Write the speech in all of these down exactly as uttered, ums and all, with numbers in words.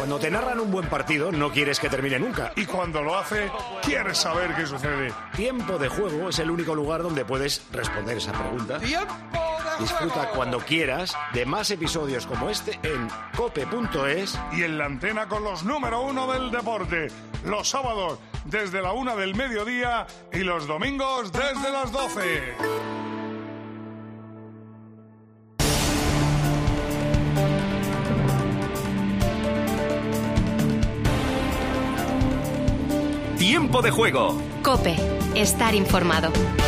Cuando te narran un buen partido, no quieres que termine nunca. Y cuando lo hace, quieres saber qué sucede. Tiempo de Juego es el único lugar donde puedes responder esa pregunta. ¡Tiempo de Disfruta juego! cuando quieras de más episodios como este en cope punto es. Y en la antena con los número uno del deporte. Los sábados desde la una del mediodía y los domingos desde las doce. Tiempo de Juego. COPE. Estar informado.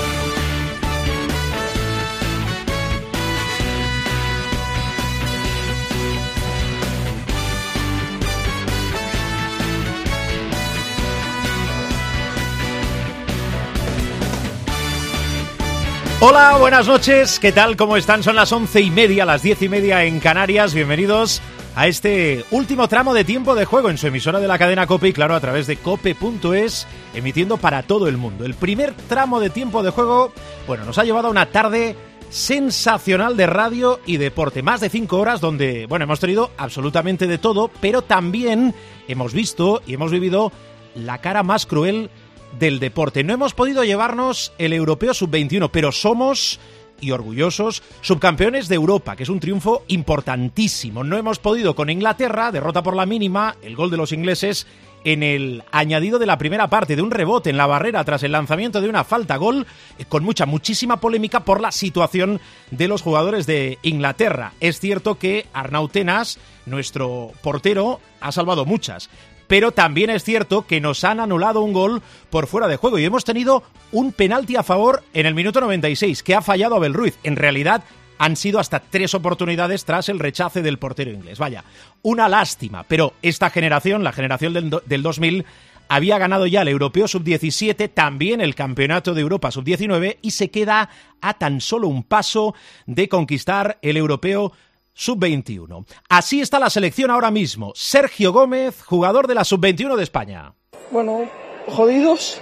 Hola, buenas noches. ¿Qué tal? ¿Cómo están? Son las once y media, las diez y media en Canarias. Bienvenidos a este último tramo de Tiempo de Juego en su emisora de la cadena COPE y claro, a través de cope punto es, emitiendo para todo el mundo. El primer tramo de Tiempo de Juego, bueno, nos ha llevado a una tarde sensacional de radio y deporte. Más de cinco horas donde, bueno, hemos tenido absolutamente de todo, pero también hemos visto y hemos vivido la cara más cruel del deporte. No hemos podido llevarnos el Europeo sub veintiuno, pero somos, y orgullosos, subcampeones de Europa, que es un triunfo importantísimo. No hemos podido con Inglaterra, derrota por la mínima, el gol de los ingleses en el añadido de la primera parte, de un rebote en la barrera tras el lanzamiento de una falta gol, con mucha, muchísima polémica por la situación de los jugadores de Inglaterra. Es cierto que Arnau Tenas, nuestro portero, ha salvado muchas, pero también es cierto que nos han anulado un gol por fuera de juego y hemos tenido un penalti a favor en el minuto noventa y seis que ha fallado Abel Ruiz. En realidad han sido hasta tres oportunidades tras el rechace del portero inglés. Vaya, una lástima, pero esta generación, la generación del, do, del dos mil, había ganado ya el Europeo sub diecisiete, también el Campeonato de Europa sub diecinueve y se queda a tan solo un paso de conquistar el Europeo sub veintiuno. Así está la selección ahora mismo. Sergio Gómez, jugador de la sub veintiuno de España. Bueno, jodidos,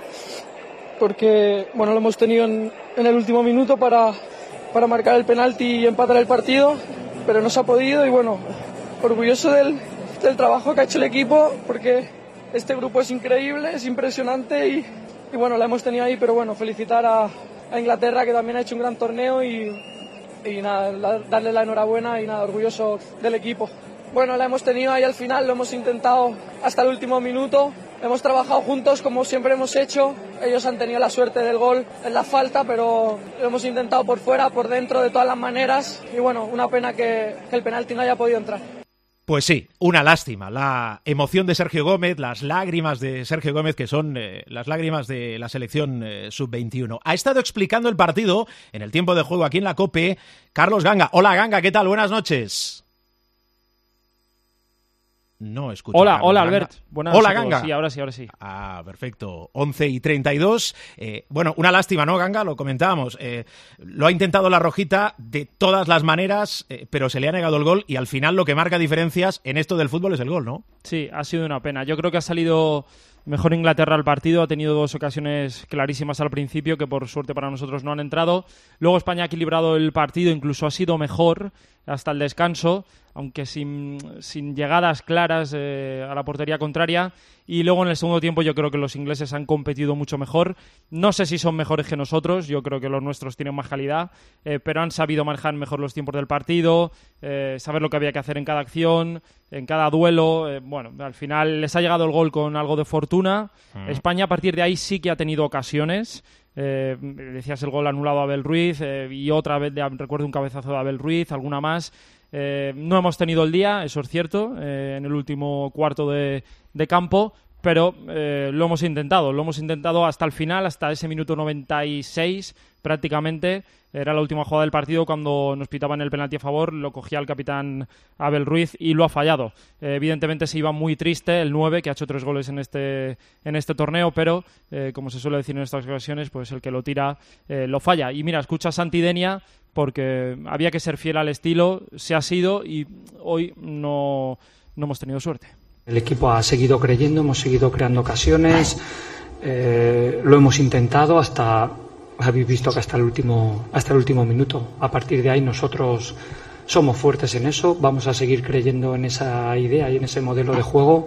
porque bueno, lo hemos tenido en, en el último minuto para, para marcar el penalti y empatar el partido, pero no se ha podido y bueno, orgulloso del, del trabajo que ha hecho el equipo, porque este grupo es increíble, es impresionante y, y bueno, la hemos tenido ahí, pero bueno, felicitar a, a Inglaterra, que también ha hecho un gran torneo y y nada, la, darle la enhorabuena y nada, orgulloso del equipo. Bueno, la hemos tenido ahí al final, lo hemos intentado hasta el último minuto, hemos trabajado juntos como siempre hemos hecho, ellos han tenido la suerte del gol en la falta, pero lo hemos intentado por fuera, por dentro, de todas las maneras y bueno, una pena que, que el penalti no haya podido entrar. Pues sí, una lástima. La emoción de Sergio Gómez, las lágrimas de Sergio Gómez, que son eh, las lágrimas de la selección eh, sub veintiuno. Ha estado explicando el partido en el Tiempo de Juego aquí en la COPE Carlos Ganga. Hola Ganga, ¿qué tal? Buenas noches. No escucho. Hola, Carlos hola Ganga. Albert. Buenas hola noches. Ganga. Sí, ahora sí, ahora sí. Ah, perfecto. once y treinta y dos. Eh, bueno, una lástima, ¿no, Ganga? Lo comentábamos. Eh, lo ha intentado la Rojita de todas las maneras, eh, pero se le ha negado el gol y al final lo que marca diferencias en esto del fútbol es el gol, ¿no? Sí, ha sido una pena. Yo creo que ha salido mejor Inglaterra al partido. Ha tenido dos ocasiones clarísimas al principio que por suerte para nosotros no han entrado. Luego España ha equilibrado el partido, incluso ha sido mejor hasta el descanso, aunque sin, sin llegadas claras eh, a la portería contraria. Y luego en el segundo tiempo yo creo que los ingleses han competido mucho mejor. No sé si son mejores que nosotros, yo creo que los nuestros tienen más calidad, eh, pero han sabido manejar mejor los tiempos del partido, eh, saber lo que había que hacer en cada acción, en cada duelo. Eh, bueno, al final les ha llegado el gol con algo de fortuna. Mm. España a partir de ahí sí que ha tenido ocasiones. Eh, decías el gol anulado a Abel Ruiz eh, y otra vez de, recuerdo un cabezazo de Abel Ruiz, alguna más. Eh, no hemos tenido el día, eso es cierto, eh, en el último cuarto de, de campo, pero eh, lo hemos intentado, lo hemos intentado hasta el final, hasta ese minuto noventa y seis prácticamente. Era la última jugada del partido cuando nos pitaban el penalti a favor, lo cogía el capitán Abel Ruiz y lo ha fallado. Eh, evidentemente se iba muy triste el nueve, que ha hecho tres goles en este, en este torneo, pero eh, como se suele decir en estas ocasiones, pues el que lo tira eh, lo falla. Y mira, escucha a Santidenia porque había que ser fiel al estilo, se ha sido y hoy no, no hemos tenido suerte. El equipo ha seguido creyendo, hemos seguido creando ocasiones, eh, lo hemos intentado hasta, habéis visto que hasta el último, hasta el último minuto. A partir de ahí nosotros somos fuertes en eso, vamos a seguir creyendo en esa idea y en ese modelo de juego,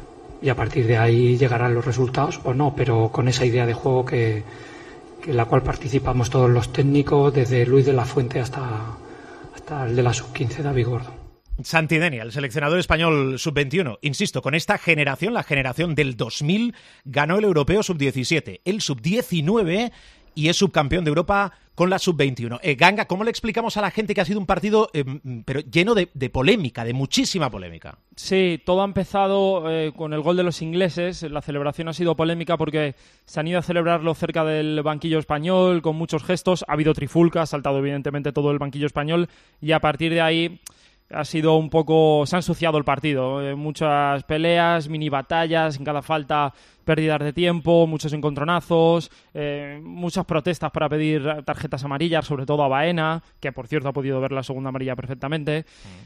y a partir de ahí llegarán los resultados o no, pero con esa idea de juego que, que en la cual participamos todos los técnicos, desde Luis de la Fuente hasta, hasta el de la sub quince, David Gordo. Santi Denia, el seleccionador español sub veintiuno, insisto, con esta generación, la generación del dos mil, ganó el europeo sub diecisiete, el sub diecinueve y es subcampeón de Europa con la sub veintiuno. Eh, Ganga, ¿cómo le explicamos a la gente que ha sido un partido eh, pero lleno de, de polémica, de muchísima polémica? Sí, todo ha empezado eh, con el gol de los ingleses. La celebración ha sido polémica porque se han ido a celebrarlo cerca del banquillo español, con muchos gestos. Ha habido trifulca, ha saltado evidentemente todo el banquillo español, y a partir de ahí ha sido un poco... se ha ensuciado el partido. Eh, muchas peleas, mini batallas, en cada falta pérdidas de tiempo, muchos encontronazos, eh, muchas protestas para pedir tarjetas amarillas, sobre todo a Baena, que por cierto ha podido ver la segunda amarilla perfectamente.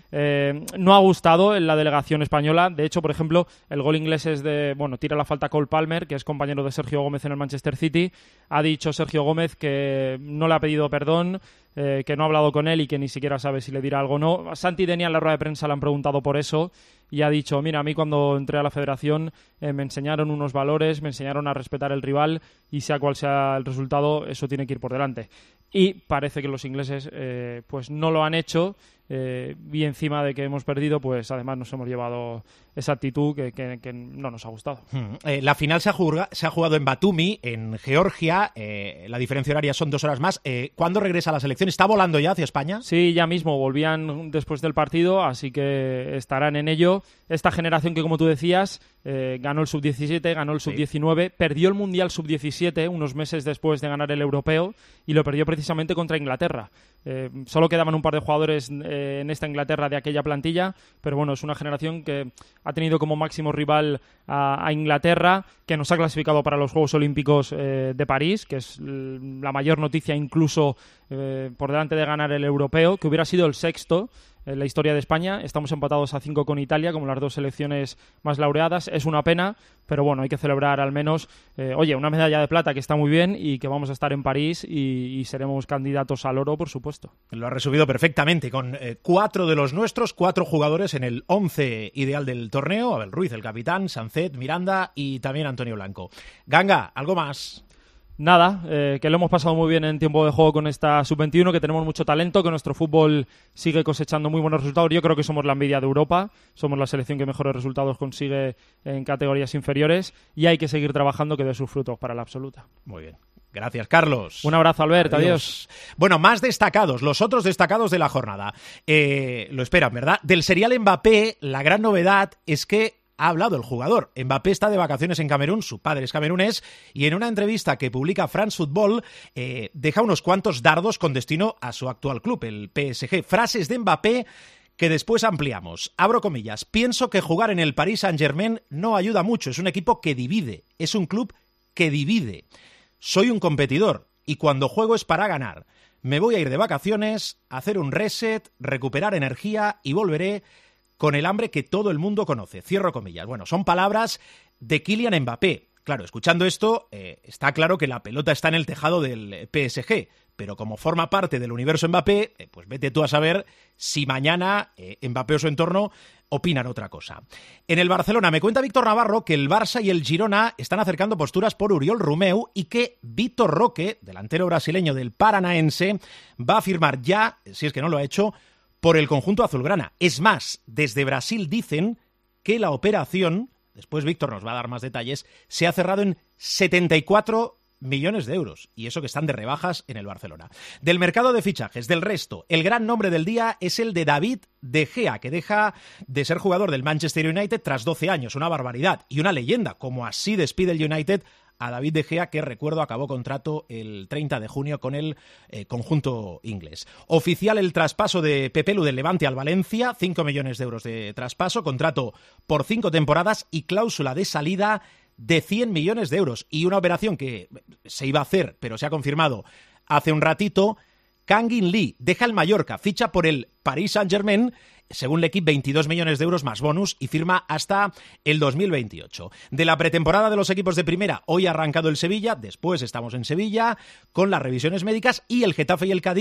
Eh, no ha gustado en la delegación española. De hecho, por ejemplo, el gol inglés es de... bueno, tira la falta Cole Palmer, que es compañero de Sergio Gómez en el Manchester City. Ha dicho Sergio Gómez que no le ha pedido perdón, eh, que no ha hablado con él y que ni siquiera sabe si le dirá algo o no. A Santi Denia en la rueda de prensa le han preguntado por eso y ha dicho, mira, a mí cuando entré a la federación eh, me enseñaron unos valores, me enseñaron a respetar el rival y sea cual sea el resultado, eso tiene que ir por delante. Y parece que los ingleses eh, pues no lo han hecho, eh, y encima de que hemos perdido, pues además nos hemos llevado esa actitud que, que, que no nos ha gustado. Hmm. Eh, la final se ha, jugado, se ha jugado en Batumi, en Georgia. Eh, la diferencia horaria son dos horas más. Eh, ¿Cuándo regresa la selección? ¿Está volando ya hacia España? Sí, ya mismo. Volvían después del partido, así que estarán en ello. Esta generación que, como tú decías, eh, ganó el sub diecisiete, ganó el sub diecinueve, sí. Perdió el Mundial sub diecisiete unos meses después de ganar el Europeo y lo perdió precisamente contra Inglaterra. Eh, solo quedaban un par de jugadores eh, en esta Inglaterra de aquella plantilla, pero bueno, es una generación que ha tenido como máximo rival a, a Inglaterra, que nos ha clasificado para los Juegos Olímpicos eh, de París, que es la mayor noticia incluso eh, por delante de ganar el Europeo, que hubiera sido el sexto en la historia de España. Estamos empatados a cinco con Italia, como las dos selecciones más laureadas. Es una pena, pero bueno, hay que celebrar al menos, eh, oye, una medalla de plata que está muy bien y que vamos a estar en París y, y seremos candidatos al oro, por supuesto. Lo ha resumido perfectamente, con eh, cuatro de los nuestros, cuatro jugadores en el once ideal del torneo. Abel Ruiz, el capitán, Sancet, Miranda y también Antonio Blanco. Ganga, ¿algo más? Nada, eh, que lo hemos pasado muy bien en tiempo de juego con esta sub veintiuno, que tenemos mucho talento, que nuestro fútbol sigue cosechando muy buenos resultados. Yo creo que somos la envidia de Europa, somos la selección que mejores resultados consigue en categorías inferiores y hay que seguir trabajando, que dé sus frutos para la absoluta. Muy bien. Gracias, Carlos. Un abrazo, Albert. Adiós. Adiós. Bueno, más destacados, los otros destacados de la jornada. Eh, lo esperan, ¿verdad? Del serial Mbappé, la gran novedad es que ha hablado el jugador. Mbappé está de vacaciones en Camerún, su padre es camerunés, y en una entrevista que publica France Football eh, deja unos cuantos dardos con destino a su actual club, el P S G. Frases de Mbappé que después ampliamos. Abro comillas. Pienso que jugar en el Paris Saint-Germain no ayuda mucho. Es un equipo que divide. Es un club que divide. Soy un competidor y cuando juego es para ganar. Me voy a ir de vacaciones, hacer un reset, recuperar energía y volveré con el hambre que todo el mundo conoce. Cierro comillas. Bueno, son palabras de Kylian Mbappé. Claro, escuchando esto, eh, está claro que la pelota está en el tejado del P S G, pero como forma parte del universo Mbappé, eh, pues vete tú a saber si mañana eh, Mbappé o su entorno opinan otra cosa. En el Barcelona me cuenta Víctor Navarro que el Barça y el Girona están acercando posturas por Oriol Romeu y que Vitor Roque, delantero brasileño del Paranaense, va a firmar ya, si es que no lo ha hecho, por el conjunto azulgrana. Es más, desde Brasil dicen que la operación, después Víctor nos va a dar más detalles, se ha cerrado en setenta y cuatro millones de euros, y eso que están de rebajas en el Barcelona. Del mercado de fichajes, del resto, el gran nombre del día es el de David De Gea, que deja de ser jugador del Manchester United tras doce años, una barbaridad, y una leyenda, como así despide el United a David De Gea, que, recuerdo, acabó contrato el treinta de junio con el eh, conjunto inglés. Oficial el traspaso de Pepelu del Levante al Valencia, cinco millones de euros de traspaso, contrato por cinco temporadas y cláusula de salida de cien millones de euros. Y una operación que se iba a hacer, pero se ha confirmado hace un ratito. Kangin Lee deja el Mallorca, ficha por el Paris Saint-Germain, según el equipo veintidós millones de euros más bonus y firma hasta el dos mil veintiocho. De la pretemporada de los equipos de primera, hoy ha arrancado el Sevilla, después estamos en Sevilla con las revisiones médicas y el Getafe y el Cádiz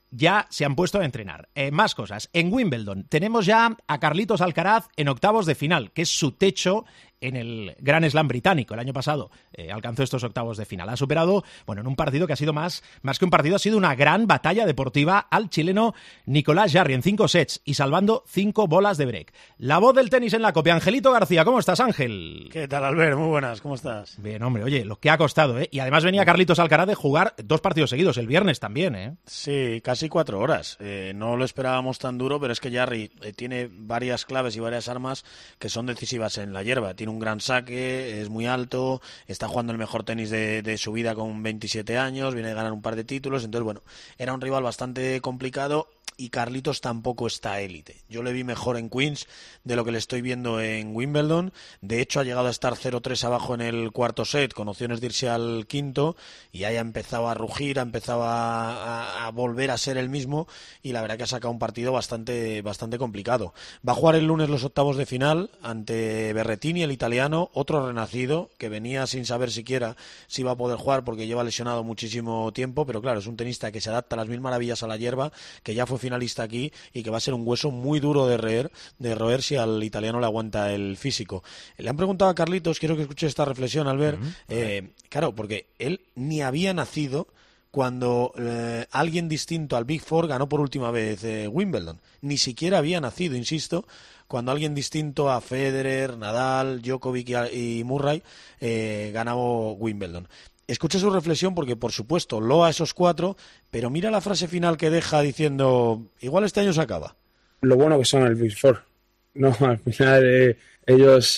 ya se han puesto a entrenar. Eh, más cosas. En Wimbledon tenemos ya a Carlitos Alcaraz en octavos de final, que es su techo en el Grand Slam británico. El año pasado eh, alcanzó estos octavos de final. Ha superado, bueno, en un partido que ha sido más, más que un partido, ha sido una gran batalla deportiva al chileno Nicolás Jarry en cinco sets y salvando cinco bolas de break. La voz del tenis en la copia. Angelito García, ¿cómo estás, Ángel? ¿Qué tal, Albert? Muy buenas, ¿cómo estás? Bien, hombre, oye, lo que ha costado, ¿eh? Y además venía Carlitos Alcaraz de jugar dos partidos seguidos, el viernes también, ¿eh? Sí, casi cuatro horas. Eh, no lo esperábamos tan duro, pero es que Jarry eh, tiene varias claves y varias armas que son decisivas en la hierba. Tiene un gran saque, es muy alto, está jugando el mejor tenis de, de su vida con veintisiete años, viene a ganar un par de títulos, entonces bueno, era un rival bastante complicado y Carlitos tampoco está élite. Yo le vi mejor en Queens de lo que le estoy viendo en Wimbledon. De hecho, ha llegado a estar cero tres abajo en el cuarto set, con opciones de irse al quinto, y ahí ha empezado a rugir, ha empezado a, a, a volver a ser el mismo, y la verdad que ha sacado un partido bastante, bastante complicado. Va a jugar el lunes los octavos de final ante Berrettini, el italiano, otro renacido, que venía sin saber siquiera si iba a poder jugar porque lleva lesionado muchísimo tiempo, pero claro, es un tenista que se adapta a las mil maravillas a la hierba, que ya fue finalista aquí y que va a ser un hueso muy duro de roer, de roer si al italiano le aguanta el físico. Le han preguntado a Carlitos, quiero que escuche esta reflexión, Albert, uh-huh. eh, claro, porque él ni había nacido cuando eh, alguien distinto al Big Four ganó por última vez eh, Wimbledon. Ni siquiera había nacido, insisto, cuando alguien distinto a Federer, Nadal, Djokovic y, y Murray eh, ganó Wimbledon. Escucha su reflexión porque, por supuesto, loa a esos cuatro, pero mira la frase final que deja diciendo, igual este año se acaba. Lo bueno que son el Big Four, ¿no? Al final eh, ellos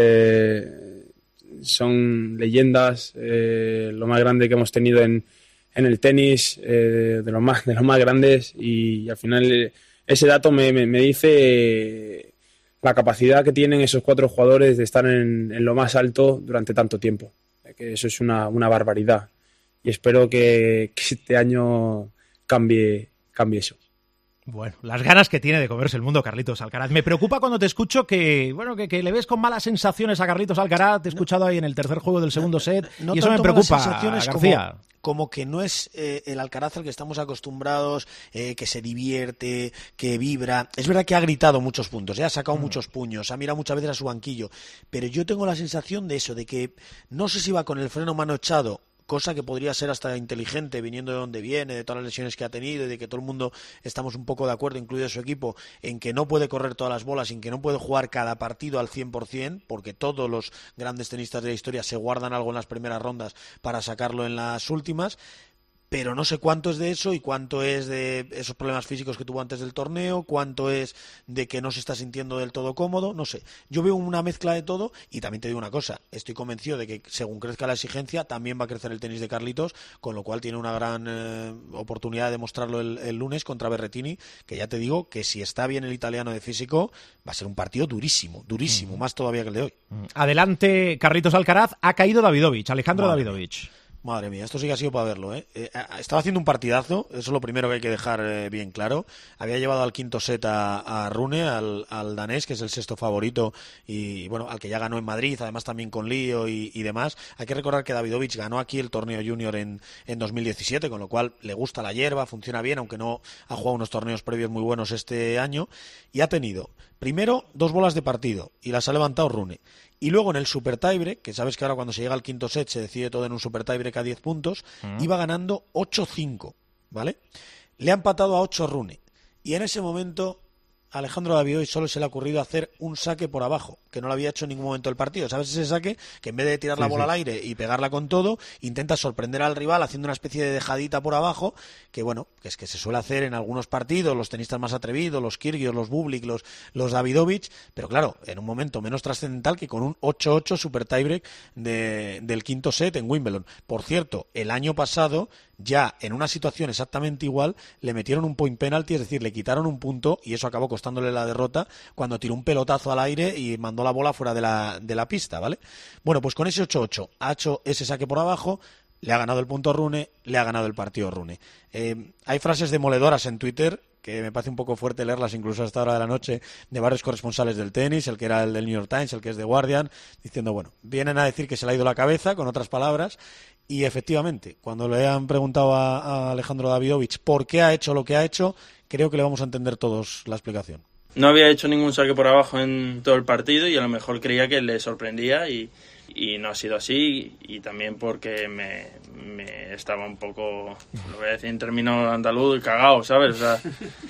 eh, son leyendas, eh, lo más grande que hemos tenido en, en el tenis, eh, de los más de los más grandes, y al final eh, ese dato me, me, me dice eh, la capacidad que tienen esos cuatro jugadores de estar en, en lo más alto durante tanto tiempo. Que eso es una, una barbaridad y espero que, que este año cambie, cambie eso. Bueno, las ganas que tiene de comerse el mundo Carlitos Alcaraz. Me preocupa cuando te escucho que, bueno, que, que le ves con malas sensaciones a Carlitos Alcaraz. Te he escuchado ahí en el tercer juego del segundo set no, no y eso me preocupa, García. Como, como que no es eh, el Alcaraz al que estamos acostumbrados, eh, que se divierte, que vibra. Es verdad que ha gritado muchos puntos, ¿eh? Ha sacado mm. muchos puños, ha mirado muchas veces a su banquillo, pero yo tengo la sensación de eso, de que no sé si va con el freno mano echado, cosa que podría ser hasta inteligente viniendo de donde viene, de todas las lesiones que ha tenido y de que todo el mundo estamos un poco de acuerdo, incluido su equipo, en que no puede correr todas las bolas, en que no puede jugar cada partido al cien por ciento, porque todos los grandes tenistas de la historia se guardan algo en las primeras rondas para sacarlo en las últimas. Pero no sé cuánto es de eso y cuánto es de esos problemas físicos que tuvo antes del torneo, cuánto es de que no se está sintiendo del todo cómodo, no sé. Yo veo una mezcla de todo y también te digo una cosa, estoy convencido de que según crezca la exigencia también va a crecer el tenis de Carlitos, con lo cual tiene una gran eh, oportunidad de demostrarlo el, el lunes contra Berrettini, que ya te digo que si está bien el italiano de físico va a ser un partido durísimo, durísimo, mm. más todavía que el de hoy. Adelante Carlitos Alcaraz, ha caído Davidovich, Alejandro Madre Davidovich. Mía. Madre mía, esto sí que ha sido para verlo, ¿eh? Eh, estaba haciendo un partidazo, eso es lo primero que hay que dejar eh, bien claro. Había llevado al quinto set a, a Rune, al, al danés, que es el sexto favorito, y bueno, al que ya ganó en Madrid, además también con lío y, y demás. Hay que recordar que Davidovich ganó aquí el torneo junior en, en dos mil diecisiete, con lo cual le gusta la hierba, funciona bien, aunque no ha jugado unos torneos previos muy buenos este año, y ha tenido, primero, dos bolas de partido, y las ha levantado Rune. Y luego en el super tiebreak, que sabes que ahora cuando se llega al quinto set se decide todo en un super tiebreak a diez puntos, uh-huh. iba ganando ocho cinco, ¿vale? Le ha empatado a ocho Rune. Y en ese momento a Alejandro Davidovich solo se le ha ocurrido hacer un saque por abajo, que no lo había hecho en ningún momento del partido. ¿Sabes ese saque? Que en vez de tirar sí, la bola sí. al aire y pegarla con todo, intenta sorprender al rival haciendo una especie de dejadita por abajo, que bueno, que es que se suele hacer en algunos partidos, los tenistas más atrevidos, los Kyrgios, los Bublik, los, los Davidovich, pero claro, en un momento menos trascendental que con un ocho ocho super tiebreak de, del quinto set en Wimbledon. Por cierto, el año pasado, ya en una situación exactamente igual, le metieron un point penalty, es decir, le quitaron un punto y eso acabó costándole la derrota cuando tiró un pelotazo al aire y mandó la bola fuera de la, de la pista, ¿vale? Bueno, pues con ese ocho ocho ha hecho ese saque por abajo, le ha ganado el punto Rune, le ha ganado el partido Rune. Eh, hay frases demoledoras en Twitter que me parece un poco fuerte leerlas incluso a esta hora de la noche, de varios corresponsales del tenis, el que era el del New York Times, el que es de Guardian, diciendo, bueno, vienen a decir que se le ha ido la cabeza, con otras palabras, y efectivamente, cuando le han preguntado a, a Alejandro Davidovich por qué ha hecho lo que ha hecho, creo que le vamos a entender todos la explicación. No había hecho ningún saque por abajo en todo el partido y a lo mejor creía que le sorprendía y, y no ha sido así, y también porque me, me estaba un poco, lo voy a decir en términos andaluz, cagado, ¿sabes? O sea,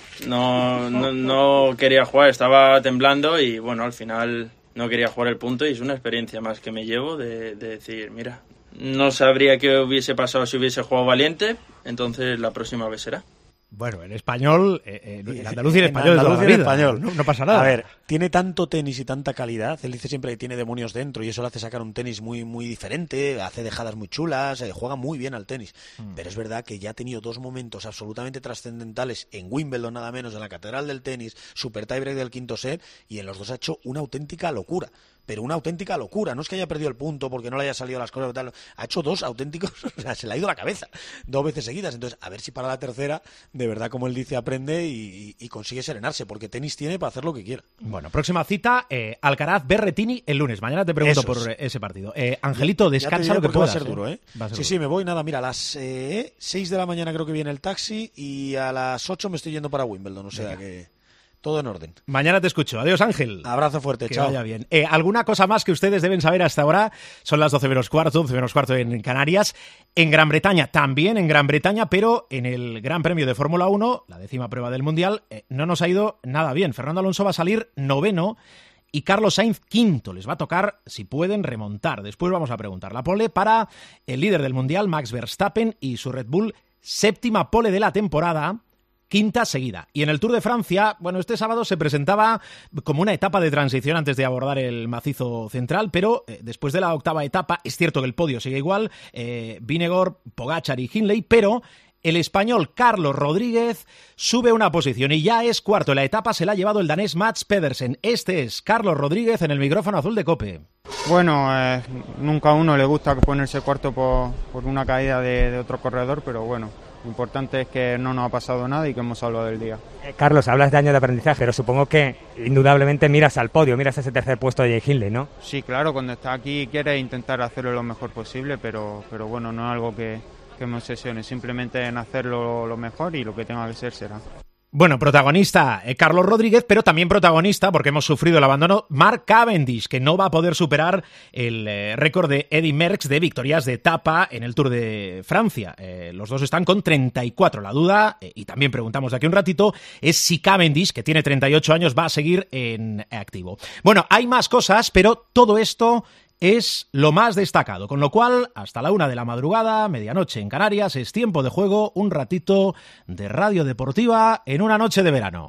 no, no, no quería jugar, estaba temblando y bueno, al final no quería jugar el punto y es una experiencia más que me llevo de, de decir, mira, no sabría qué hubiese pasado si hubiese jugado valiente, entonces la próxima vez será. Bueno, en español, eh, eh, el andaluz y el español, en andaluz y en español. No, no pasa nada. A ver, tiene tanto tenis y tanta calidad, él dice siempre que tiene demonios dentro y eso le hace sacar un tenis muy muy diferente, hace dejadas muy chulas, eh, juega muy bien al tenis, mm. pero es verdad que ya ha tenido dos momentos absolutamente trascendentales en Wimbledon nada menos, en la Catedral del Tenis, super tiebreak del quinto set, y en los dos ha hecho una auténtica locura. Pero una auténtica locura, no es que haya perdido el punto porque no le haya salido las cosas, tal, ha hecho dos auténticos, o sea, se le ha ido la cabeza dos veces seguidas, entonces a ver si para la tercera, de verdad, como él dice, aprende y, y consigue serenarse, porque tenis tiene para hacer lo que quiera. Bueno, próxima cita, eh, Alcaraz-Berrettini el lunes, mañana te pregunto Esos. por ese partido. Eh, Angelito, descansa lo que puedas. Va a ser duro, ¿eh? Va a ser sí, duro. Sí, me voy, nada, mira, a las eh, seis de la mañana creo que viene el taxi y a las ocho me estoy yendo para Wimbledon, o sea Venga. que... todo en orden. Mañana te escucho. Adiós, Ángel. Abrazo fuerte, que chao. Vaya bien. Eh, ¿Alguna cosa más que ustedes deben saber hasta ahora? Son las doce menos cuarto, once menos cuarto en Canarias. En Gran Bretaña, también en Gran Bretaña, pero en el Gran Premio de Fórmula uno, la décima prueba del Mundial, eh, no nos ha ido nada bien. Fernando Alonso va a salir noveno y Carlos Sainz quinto. Les va a tocar, si pueden, remontar. Después vamos a preguntar. La pole para el líder del Mundial, Max Verstappen, y su Red Bull, séptima pole de la temporada, quinta seguida. Y en el Tour de Francia, bueno, este sábado se presentaba como una etapa de transición antes de abordar el macizo central, pero eh, después de la octava etapa, es cierto que el podio sigue igual, eh, Vingegaard, Pogačar y Hindley, pero el español Carlos Rodríguez sube una posición y ya es cuarto. La etapa se la ha llevado el danés Mats Pedersen. Este es Carlos Rodríguez en el micrófono azul de COPE. Bueno, eh, nunca a uno le gusta ponerse cuarto por, por una caída de, de otro corredor, pero bueno, lo importante es que no nos ha pasado nada y que hemos salvado el día. Eh, Carlos, hablas de año de aprendizaje, pero supongo que indudablemente miras al podio, miras a ese tercer puesto de Jay Hindley, ¿no? Sí, claro, cuando estás aquí quieres intentar hacerlo lo mejor posible, pero, pero bueno, no es algo que, que me obsesione, simplemente en hacerlo lo mejor y lo que tenga que ser será. Bueno, protagonista eh, Carlos Rodríguez, pero también protagonista, porque hemos sufrido el abandono, Mark Cavendish, que no va a poder superar el eh, récord de Eddy Merckx de victorias de etapa en el Tour de Francia. Eh, los dos están con treinta y cuatro. La duda, eh, y también preguntamos de aquí un ratito, es si Cavendish, que tiene treinta y ocho años, va a seguir en activo. Bueno, hay más cosas, pero todo esto es lo más destacado, con lo cual hasta la una de la madrugada, medianoche en Canarias, es tiempo de juego, un ratito de radio deportiva en una noche de verano.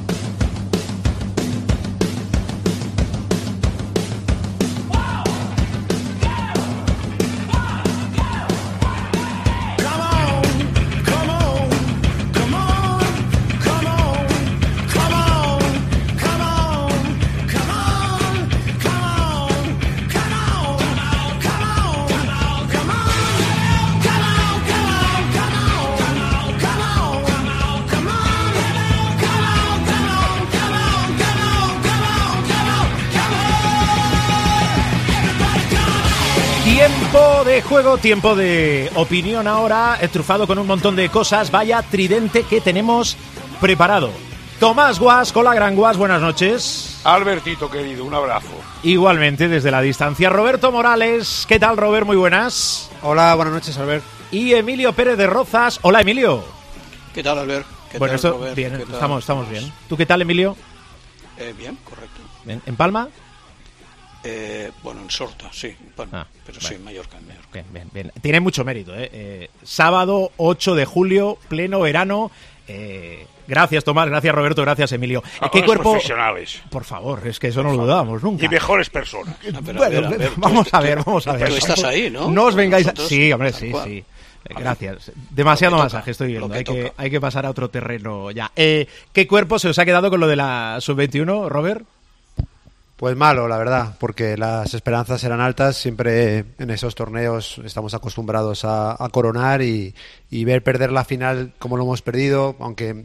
Tiempo de juego, tiempo de opinión ahora, estrufado con un montón de cosas. Vaya tridente que tenemos preparado. Tomás Guas, con la gran Guas, buenas noches. Albertito, querido, un abrazo. Igualmente, desde la distancia, Roberto Morales. ¿Qué tal, Robert? Muy buenas. Hola, buenas noches, Albert. Y Emilio Pérez de Rozas. Hola, Emilio. ¿Qué tal, Albert? ¿Qué bueno, tal, esto, Robert? bien, ¿Qué tal? Estamos, estamos bien. ¿Tú qué tal, Emilio? Eh, bien, correcto. Bien. ¿En Palma? Eh, bueno, en Sorta, sí, bueno, ah, pero vale. sí, en Mallorca, en Mallorca. Bien, bien, bien. Tiene mucho mérito, ¿eh? eh sábado ocho de julio, pleno verano. Eh, gracias, Tomás, gracias, Roberto, gracias, Emilio. A ¿Qué cuerpo? Profesionales. Por favor, es que eso no lo dudábamos nunca. Y mejores personas. No, pero bueno, a ver, a ver, vamos tú, a ver, tú, vamos a ver. Tú estás ahí, ¿no? No os vengáis Nosotros, a... Sí, hombre, sí, cual. sí. Gracias. Demasiado toca, masaje estoy viendo. que Hay que, toca. hay que pasar a otro terreno ya. Eh, ¿Qué cuerpo se os ha quedado con lo de la sub veintiuno, Robert? Pues malo, la verdad, porque las esperanzas eran altas. Siempre en esos torneos estamos acostumbrados a, a coronar y, y ver perder la final como lo hemos perdido, aunque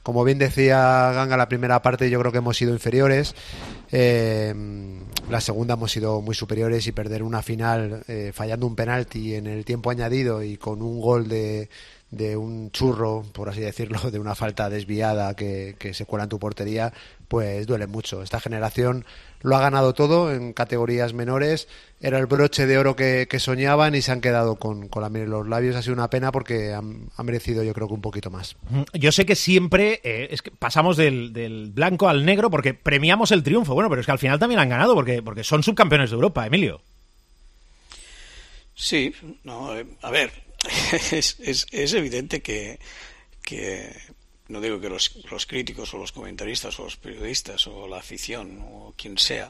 Como bien decía Ganga, la primera parte yo creo que hemos sido inferiores. Eh, la segunda hemos sido muy superiores y perder una final eh, fallando un penalti en el tiempo añadido y con un gol de, de un churro, por así decirlo, de una falta desviada que, que se cuela en tu portería, pues duele mucho. Esta generación lo ha ganado todo en categorías menores, era el broche de oro que, que soñaban y se han quedado con, con la miel en los labios. Ha sido una pena porque han, han merecido, yo creo que un poquito más. Yo sé que siempre eh, es que pasamos del, del blanco al negro porque premiamos el triunfo, bueno, pero es que al final también han ganado porque, porque son subcampeones de Europa, Emilio. Sí, no, eh, a ver, es, es, es evidente que, que no digo que los, los críticos o los comentaristas o los periodistas o la afición o quien sea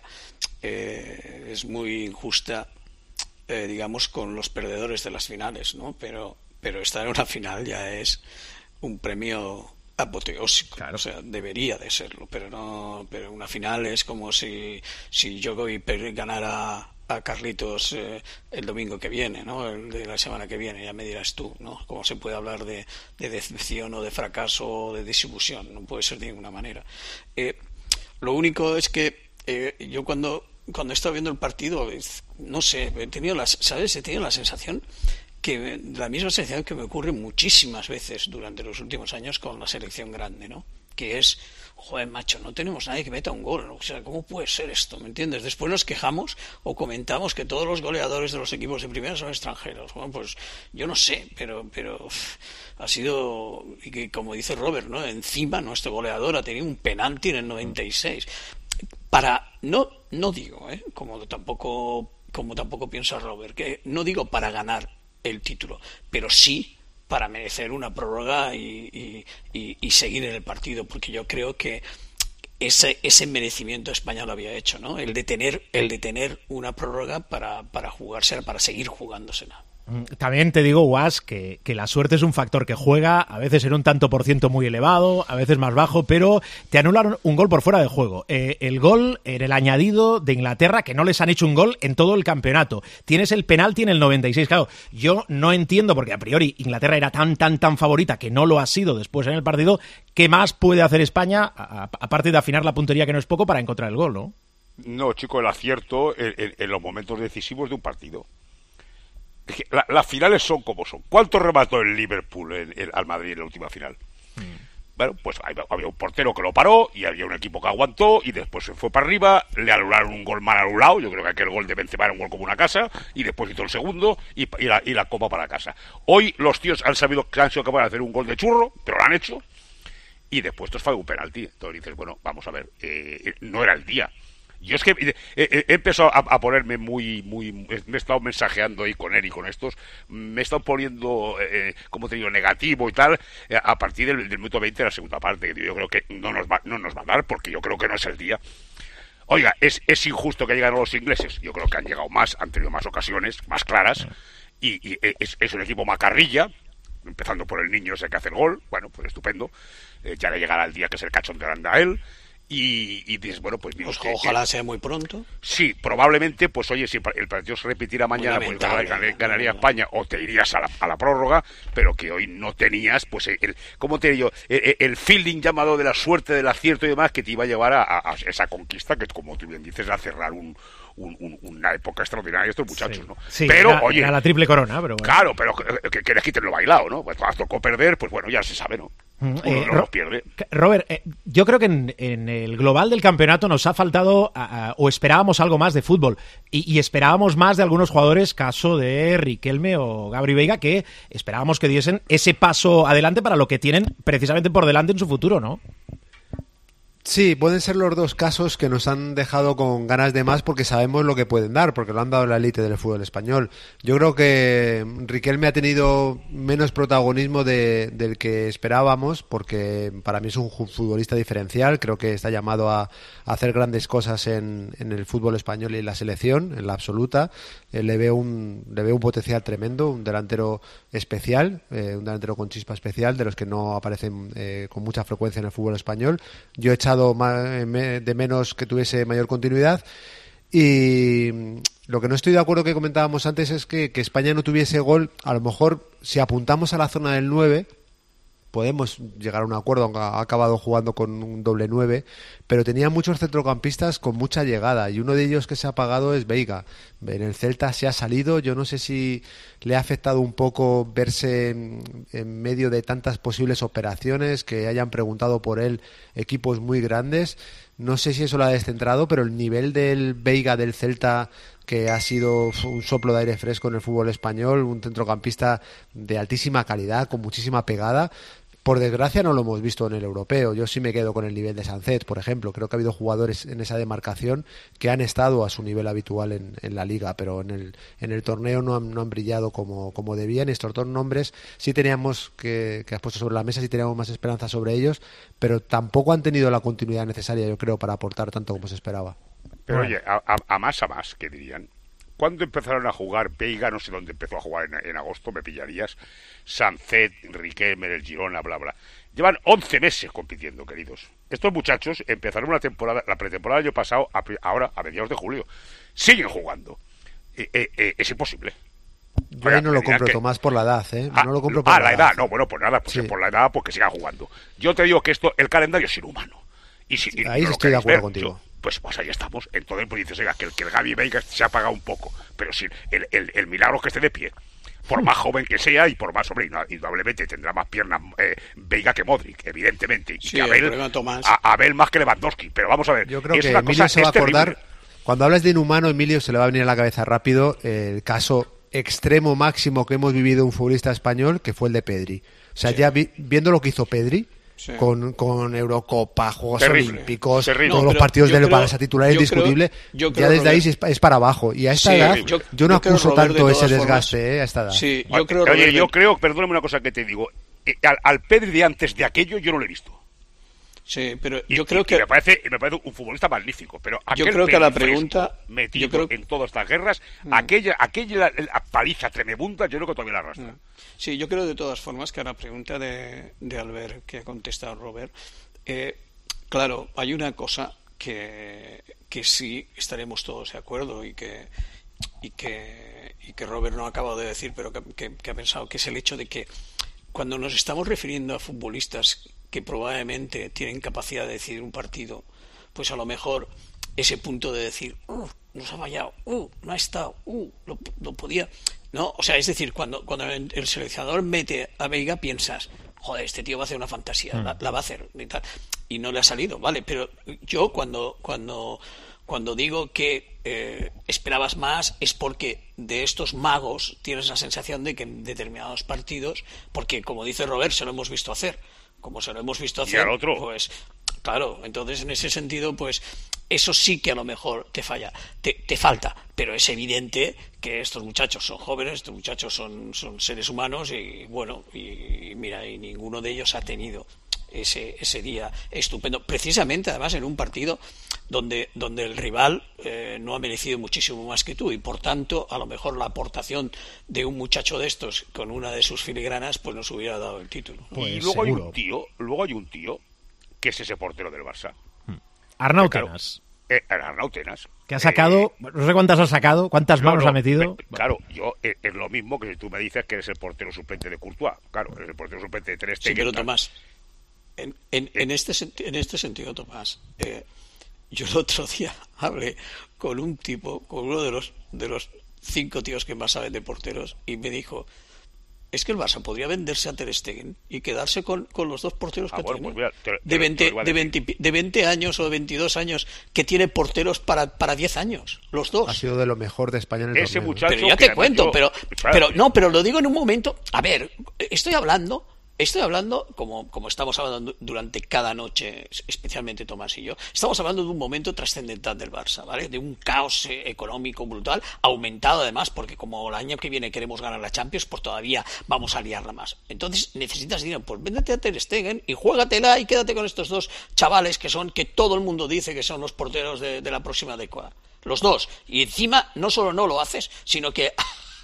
eh, es muy injusta, eh, digamos, con los perdedores de las finales, ¿no? Pero, pero estar en una final ya es un premio apoteósico, claro. O sea, debería de serlo, pero no, pero una final es como si, si Djokovic ganara a Carlitos eh, el domingo que viene, ¿no? El de la semana que viene, ya me dirás tú, ¿no? Cómo se puede hablar de, de decepción o de fracaso o de desilusión, no puede ser de ninguna manera. Eh, lo único es que eh, yo cuando cuando he estado viendo el partido, no sé, he tenido las, ¿sabes? He tenido la sensación que la misma sensación que me ocurre muchísimas veces durante los últimos años con la selección grande, ¿no? Que es, joder, macho, no tenemos nadie que meta un gol, o sea, ¿cómo puede ser esto? ¿Me entiendes? Después nos quejamos o comentamos que todos los goleadores de los equipos de primera son extranjeros. Bueno, pues yo no sé, pero pero uf, ha sido, y que como dice Robert, ¿no? Encima nuestro goleador ha tenido un penalti en el noventa y seis. Para, no, no digo, ¿eh? Como tampoco, como tampoco piensa Robert, que no digo para ganar el título, pero sí para merecer una prórroga y, y, y, y seguir en el partido, porque yo creo que ese ese merecimiento España lo había hecho, ¿no? El de tener el de tener una prórroga para para jugársela, para seguir jugándosela. También te digo, Guas, que, que la suerte es un factor que juega, a veces en un tanto por ciento muy elevado, a veces más bajo, pero te anularon un gol por fuera de juego. Eh, el gol en el añadido de Inglaterra, que no les han hecho un gol en todo el campeonato. Tienes el penalti en el noventa y seis. Claro, yo no entiendo, porque a priori Inglaterra era tan, tan, tan favorita que no lo ha sido después en el partido. ¿Qué más puede hacer España, aparte de afinar la puntería, que no es poco, para encontrar el gol, no? No, chico, el acierto en, en, en los momentos decisivos de un partido. Es que la, las finales son como son. ¿Cuánto remató el Liverpool en, en, al Madrid en la última final? Mm. Bueno, pues había, había un portero que lo paró y había un equipo que aguantó y después se fue para arriba, le anularon un gol mal anulado, yo creo que aquel gol de Benzema era un gol como una casa, y después hizo el segundo y, y, la, y la copa para casa. Hoy los tíos han sabido que han sido capaces de hacer un gol de churro, pero lo han hecho, y después esto fue un penalti. Entonces dices, bueno, vamos a ver, eh, no era el día. Yo es que he, he, he empezado a, a ponerme muy, muy... Me he estado mensajeando ahí con él y con estos. Me he estado poniendo, eh, como te digo, negativo y tal, eh, a partir del, del minuto veinte de la segunda parte. Yo creo que no nos va, no nos va a dar, porque yo creo que no es el día. Oiga, ¿es, es injusto que lleguen los ingleses? Yo creo que han llegado más, han tenido más ocasiones, más claras. Y, y es, es un equipo macarrilla, empezando por el niño ese que hace el gol. Bueno, pues estupendo. Eh, ya le llegará el día que es el cachón de a él. Y, y dices, bueno, pues... pues que, ojalá que, sea muy pronto. Sí, probablemente, pues oye, si el partido se repitiera mañana, pues ganaría, ganaría España, o te irías a la, a la prórroga, pero que hoy no tenías, pues, el, ¿cómo te digo? El, el feeling llamado de la suerte, del acierto y demás, que te iba a llevar a, a, a esa conquista, que como tú bien dices, a cerrar un... Un, un, una época extraordinaria de estos muchachos, sí. ¿no? Sí, pero, era, oye... Era la triple corona, pero bueno. Claro, pero que, que les quiten lo bailado, ¿no? Pues cuando tocó perder, pues bueno, ya se sabe, ¿no? Uno eh, no Ro- los pierde. Robert, eh, yo creo que en, en el global del campeonato nos ha faltado, a, a, o esperábamos algo más de fútbol, y, y esperábamos más de algunos jugadores, caso de Riquelme o Gabri Veiga, que esperábamos que diesen ese paso adelante para lo que tienen precisamente por delante en su futuro, ¿no? Sí, pueden ser los dos casos que nos han dejado con ganas de más porque sabemos lo que pueden dar, porque lo han dado en la élite del fútbol español. Yo creo que Riquelme ha tenido menos protagonismo de, del que esperábamos, porque para mí es un futbolista diferencial, creo que está llamado a, a hacer grandes cosas en, en el fútbol español y en la selección, en la absoluta. Eh, le veo un, le veo un potencial tremendo, un delantero especial, eh, un delantero con chispa especial, de los que no aparecen eh, con mucha frecuencia en el fútbol español. Yo he echado de menos que tuviese mayor continuidad, y lo que no estoy de acuerdo que comentábamos antes es que, que España no tuviese gol. A lo mejor si apuntamos a la zona del nueve podemos llegar a un acuerdo, ha acabado jugando con un doble nueve, pero tenía muchos centrocampistas con mucha llegada y uno de ellos que se ha apagado es Veiga. En el Celta se ha salido, yo no sé si le ha afectado un poco verse en, en medio de tantas posibles operaciones, que hayan preguntado por él equipos muy grandes. No sé si eso lo ha descentrado, pero el nivel del Veiga del Celta, que ha sido un soplo de aire fresco en el fútbol español, un centrocampista de altísima calidad, con muchísima pegada, por desgracia no lo hemos visto en el europeo. Yo sí me quedo con el nivel de Sancet, por ejemplo. Creo que ha habido jugadores en esa demarcación que han estado a su nivel habitual en, en la liga, pero en el, en el torneo no han, no han brillado como, como debían. Estos dos nombres sí teníamos que, que has puesto sobre la mesa, sí teníamos más esperanza sobre ellos, pero tampoco han tenido la continuidad necesaria, yo creo, para aportar tanto como se esperaba. Pero bueno, oye, a, a, a más a más, ¿qué dirían? ¿Cuándo empezaron a jugar Veiga? No sé dónde empezó a jugar en, en agosto, me pillarías. Sancet, Riquelme, el Girona, bla, bla. Llevan once meses compitiendo, queridos. Estos muchachos empezaron una temporada, la pretemporada del año pasado, a, ahora, a mediados de julio. Siguen jugando. Eh, eh, eh, es imposible. Yo ahí no lo compro, que... Tomás, por la edad, ¿eh? Ah, no lo compro por ah, la, la edad. edad. No, bueno, pues nada, pues sí. por la edad, pues que sigan jugando. Yo te digo que esto, el calendario es inhumano. Y si, y ahí no estoy de acuerdo ver, contigo. Yo, pues, pues ahí estamos. Entonces, pues dices, oiga, que el, que el Gavi Veiga se ha apagado un poco. Pero sí, el, el, el milagro es que esté de pie. Por más joven que sea y por más, hombre, indudablemente tendrá más piernas eh, Veiga que Modric, evidentemente. Y sí, que Abel, Tomás. A, Abel más que Lewandowski. Pero vamos a ver. Yo creo es que una Emilio cosa, se va a acordar. Terrible. Cuando hablas de inhumano, Emilio, se le va a venir a la cabeza rápido el caso extremo máximo que hemos vivido un futbolista español, que fue el de Pedri. O sea, sí. ya vi, viendo lo que hizo Pedri, sí. con, con Eurocopa, Juegos terrible, Olímpicos, terrible. todos no, los partidos del Barça titular indiscutible, creo, ya desde ahí es, es para abajo. Y a esta sí, edad, yo, yo no yo acuso tanto de ese desgaste, formas, eh, a esta edad. Sí, yo creo, Oye, yo creo, perdóname una cosa que te digo, eh, al, al Pedri de antes de aquello yo no lo he visto. Sí, pero y, yo creo y, que... Y me parece, me parece un futbolista magnífico, pero yo creo que la pregunta... Metido yo creo... en todas estas guerras, mm. aquella, aquella la paliza tremebunda, yo creo que todavía la arrastra. Mm. Sí, yo creo de todas formas que a la pregunta de, de Albert, que ha contestado Robert, eh, claro, hay una cosa que, que sí estaremos todos de acuerdo y que, y que, y que Robert no ha acabado de decir, pero que, que, que ha pensado, que es el hecho de que cuando nos estamos refiriendo a futbolistas que probablemente tienen capacidad de decidir un partido, pues a lo mejor ese punto de decir, uh, nos ha fallado, uh, no ha estado, uh, lo, lo podía, no, o sea, es decir, cuando, cuando el seleccionador mete a Veiga piensas, joder, este tío va a hacer una fantasía, mm. la, la va a hacer y tal, y no le ha salido, vale, pero yo cuando cuando cuando digo que eh, esperabas más es porque de estos magos tienes la sensación de que en determinados partidos, porque como dice Robert, se lo hemos visto hacer, como se lo hemos visto hacer, ¿y al otro? Pues claro, entonces en ese sentido, pues eso sí que a lo mejor te falla, te, te falta, pero es evidente que estos muchachos son jóvenes, estos muchachos son, son seres humanos y bueno, y, y mira, y ninguno de ellos ha tenido ese, ese día estupendo, precisamente además en un partido donde, donde el rival eh, no ha merecido muchísimo más que tú y por tanto a lo mejor la aportación de un muchacho de estos con una de sus filigranas pues nos hubiera dado el título. Pues y luego seguro. hay un tío, luego hay un tío que es ese portero del Barça. Arnau Tenas. Eh, Arnau Tenas. Que ha sacado, eh, no sé cuántas ha sacado, cuántas no, manos no, ha metido. Me, claro, yo eh, es lo mismo que si tú me dices que eres el portero suplente de Courtois. Claro, eres el portero suplente de Ter Stegen. Sí, pero Tomás, en, en, en, este, en este sentido, Tomás, eh, yo el otro día hablé con un tipo, con uno de los, de los cinco tíos que más saben de porteros, y me dijo... Es que el Barça podría venderse a Ter Stegen y quedarse con, con los dos porteros ah, que bueno, tiene. Pues mira, te, te, de, veinte, de, veinte, de veinte años o de veintidós años que tiene porteros para, para diez años, los dos. Ha sido de lo mejor de España en el Ese torneo. Muchacho pero ya te cuento, yo, pero, claro. pero no, pero lo digo en un momento. A ver, estoy hablando... Estoy hablando, como, como estamos hablando durante cada noche, especialmente Tomás y yo, estamos hablando de un momento trascendental del Barça, ¿vale? De un caos económico brutal, aumentado además, porque como el año que viene queremos ganar la Champions, pues todavía vamos a liarla más. Entonces necesitas dinero, pues véndete a Ter Stegen y juégatela y quédate con estos dos chavales que son, que todo el mundo dice que son los porteros de, de la próxima década. Los dos. Y encima, no solo no lo haces, sino que...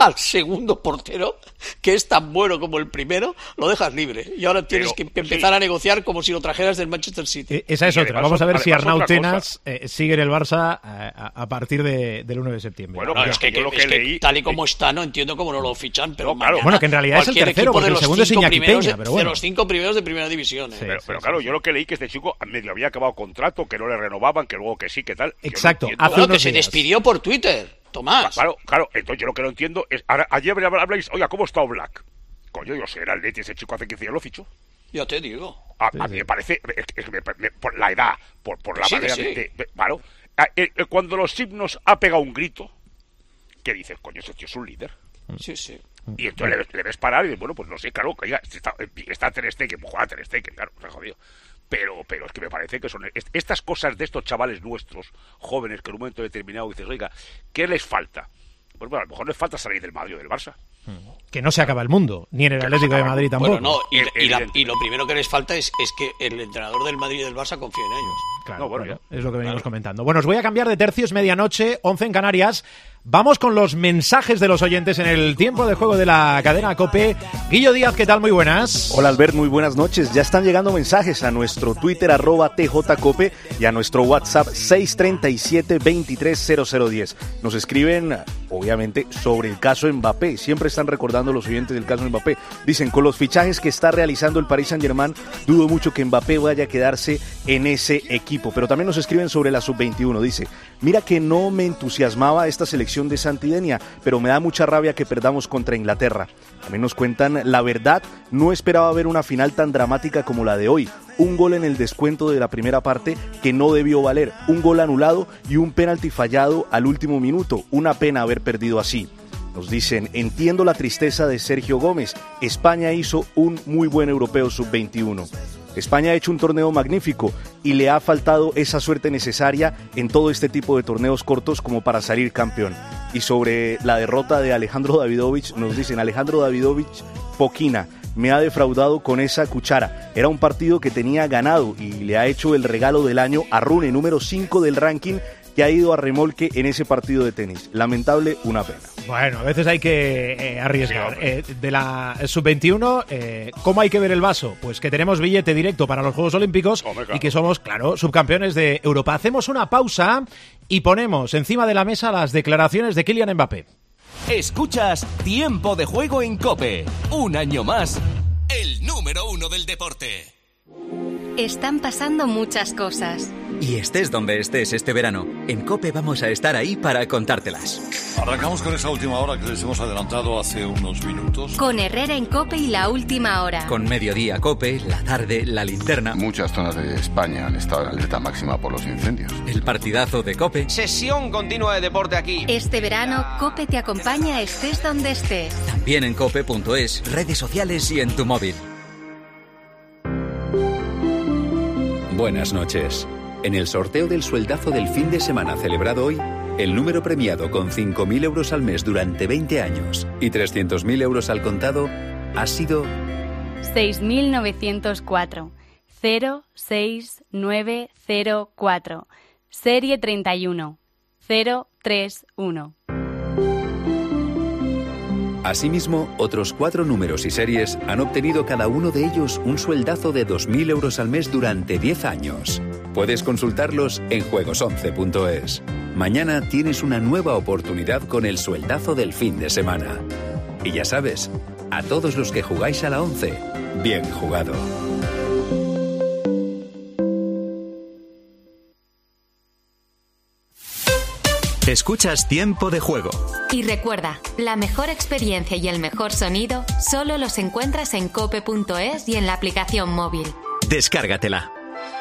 al segundo portero, que es tan bueno como el primero, lo dejas libre. Y ahora tienes Pero, que empezar sí. a negociar como si lo trajeras del Manchester City. Eh, esa es otra. Paso, Vamos a ver si Arnau Tenas eh, sigue en el Barça a, a partir de, del uno de septiembre. Bueno, no, es que, que, lo que, es leí, que tal y como está, no entiendo cómo no lo fichan. Pero no, claro. Bueno, que en realidad es el tercero, porque el segundo es Iñaki Peña. De, pero bueno. de los cinco primeros de primera división. Eh. Sí, pero, sí, pero sí, claro, sí. yo lo que leí que este chico medio había acabado contrato, que no le renovaban, que luego que sí, que tal. Exacto. No hace bueno, que se despidió por Twitter. Tomás. Claro, claro, entonces yo lo que no entiendo es, ahora, ayer habláis, oiga, ¿cómo está Oblak? Coño, yo sé, era el Leti, ese chico hace quince días lo fichó. Ya te digo. A, a mí me parece, es, es, me, me, por la edad, por, por la sí, manera sí. de, de, claro, eh, eh, cuando los himnos ha pegado un grito, que dices, coño, ese tío es un líder. Sí, sí. Y entonces le, le ves parar y dices, bueno, pues no sé, claro, oiga, está, está Ter Stegen, juega Ter Stegen, claro, se ha jodido. Pero, pero es que me parece que son estas cosas de estos chavales nuestros, jóvenes, que en un momento determinado dices, oiga, ¿qué les falta? Pues bueno, a lo mejor les falta salir del Madrid o del Barça. Que no se acaba el mundo, ni en el Atlético de Madrid tampoco. Bueno, no, y, y, la, y lo primero que les falta es, es que el entrenador del Madrid y del Barça confíe en ellos. Claro, no, bueno, claro, es lo que venimos claro. comentando. Bueno, os voy a cambiar de tercios, medianoche, once en Canarias. Vamos con los mensajes de los oyentes en el tiempo de juego de la cadena COPE. Guillo Díaz, ¿qué tal? Muy buenas. Hola Albert, muy buenas noches. Ya están llegando mensajes a nuestro Twitter arroba tjcope y a nuestro WhatsApp seis tres siete, veintitrés cero cero diez. Nos escriben, obviamente, sobre el caso Mbappé. Siempre están recordando los oyentes del caso Mbappé. Dicen, con los fichajes que está realizando el Paris Saint-Germain, dudo mucho que Mbappé vaya a quedarse en ese equipo. Pero también nos escriben sobre la sub veintiuno. Dice, mira que no me entusiasmaba esta selección de Santidenia, pero me da mucha rabia que perdamos contra Inglaterra. También nos cuentan, la verdad, no esperaba ver una final tan dramática como la de hoy. Un gol en el descuento de la primera parte que no debió valer, un gol anulado y un penalti fallado al último minuto. Una pena haber perdido así. Nos dicen, entiendo la tristeza de Sergio Gómez. España hizo un muy buen europeo sub veintiuno. España ha hecho un torneo magnífico y le ha faltado esa suerte necesaria en todo este tipo de torneos cortos como para salir campeón. Y sobre la derrota de Alejandro Davidovich, nos dicen, Alejandro Davidovich, poquina, me ha defraudado con esa cuchara. Era un partido que tenía ganado y le ha hecho el regalo del año a Rune, número cinco del ranking, que ha ido a remolque en ese partido de tenis. Lamentable, una pena. Bueno, a veces hay que eh, arriesgar. Eh, de la sub veintiuno, eh, ¿cómo hay que ver el vaso? Pues que tenemos billete directo para los Juegos Olímpicos. Hombre, claro. Y que somos, claro, subcampeones de Europa. Hacemos una pausa y ponemos encima de la mesa las declaraciones de Kylian Mbappé. Escuchas Tiempo de Juego en COPE. Un año más, el número uno del deporte. Están pasando muchas cosas. Y estés donde estés este verano, en COPE vamos a estar ahí para contártelas. Arrancamos con esa última hora que les hemos adelantado hace unos minutos. Con Herrera en COPE y la última hora. Con Mediodía COPE, la tarde, la linterna. Muchas zonas de España han estado en alerta máxima por los incendios. El partidazo de COPE. Sesión continua de deporte aquí. Este verano, COPE te acompaña estés donde estés. También en cope punto es, redes sociales y en tu móvil. Buenas noches. En el sorteo del sueldazo del fin de semana celebrado hoy, el número premiado con cinco mil euros al mes durante veinte años y trescientos mil euros al contado ha sido seis mil novecientos cuatro, cero seis nueve cero cuatro, serie treinta y uno, cero tres uno. Asimismo, otros cuatro números y series han obtenido cada uno de ellos un sueldazo de dos mil euros al mes durante diez años. Puedes consultarlos en juegos once punto es. Mañana tienes una nueva oportunidad con el sueldazo del fin de semana. Y ya sabes, a todos los que jugáis a la once, bien jugado. Escuchas Tiempo de Juego. Y recuerda, la mejor experiencia y el mejor sonido solo los encuentras en cope punto es y en la aplicación móvil. Descárgatela.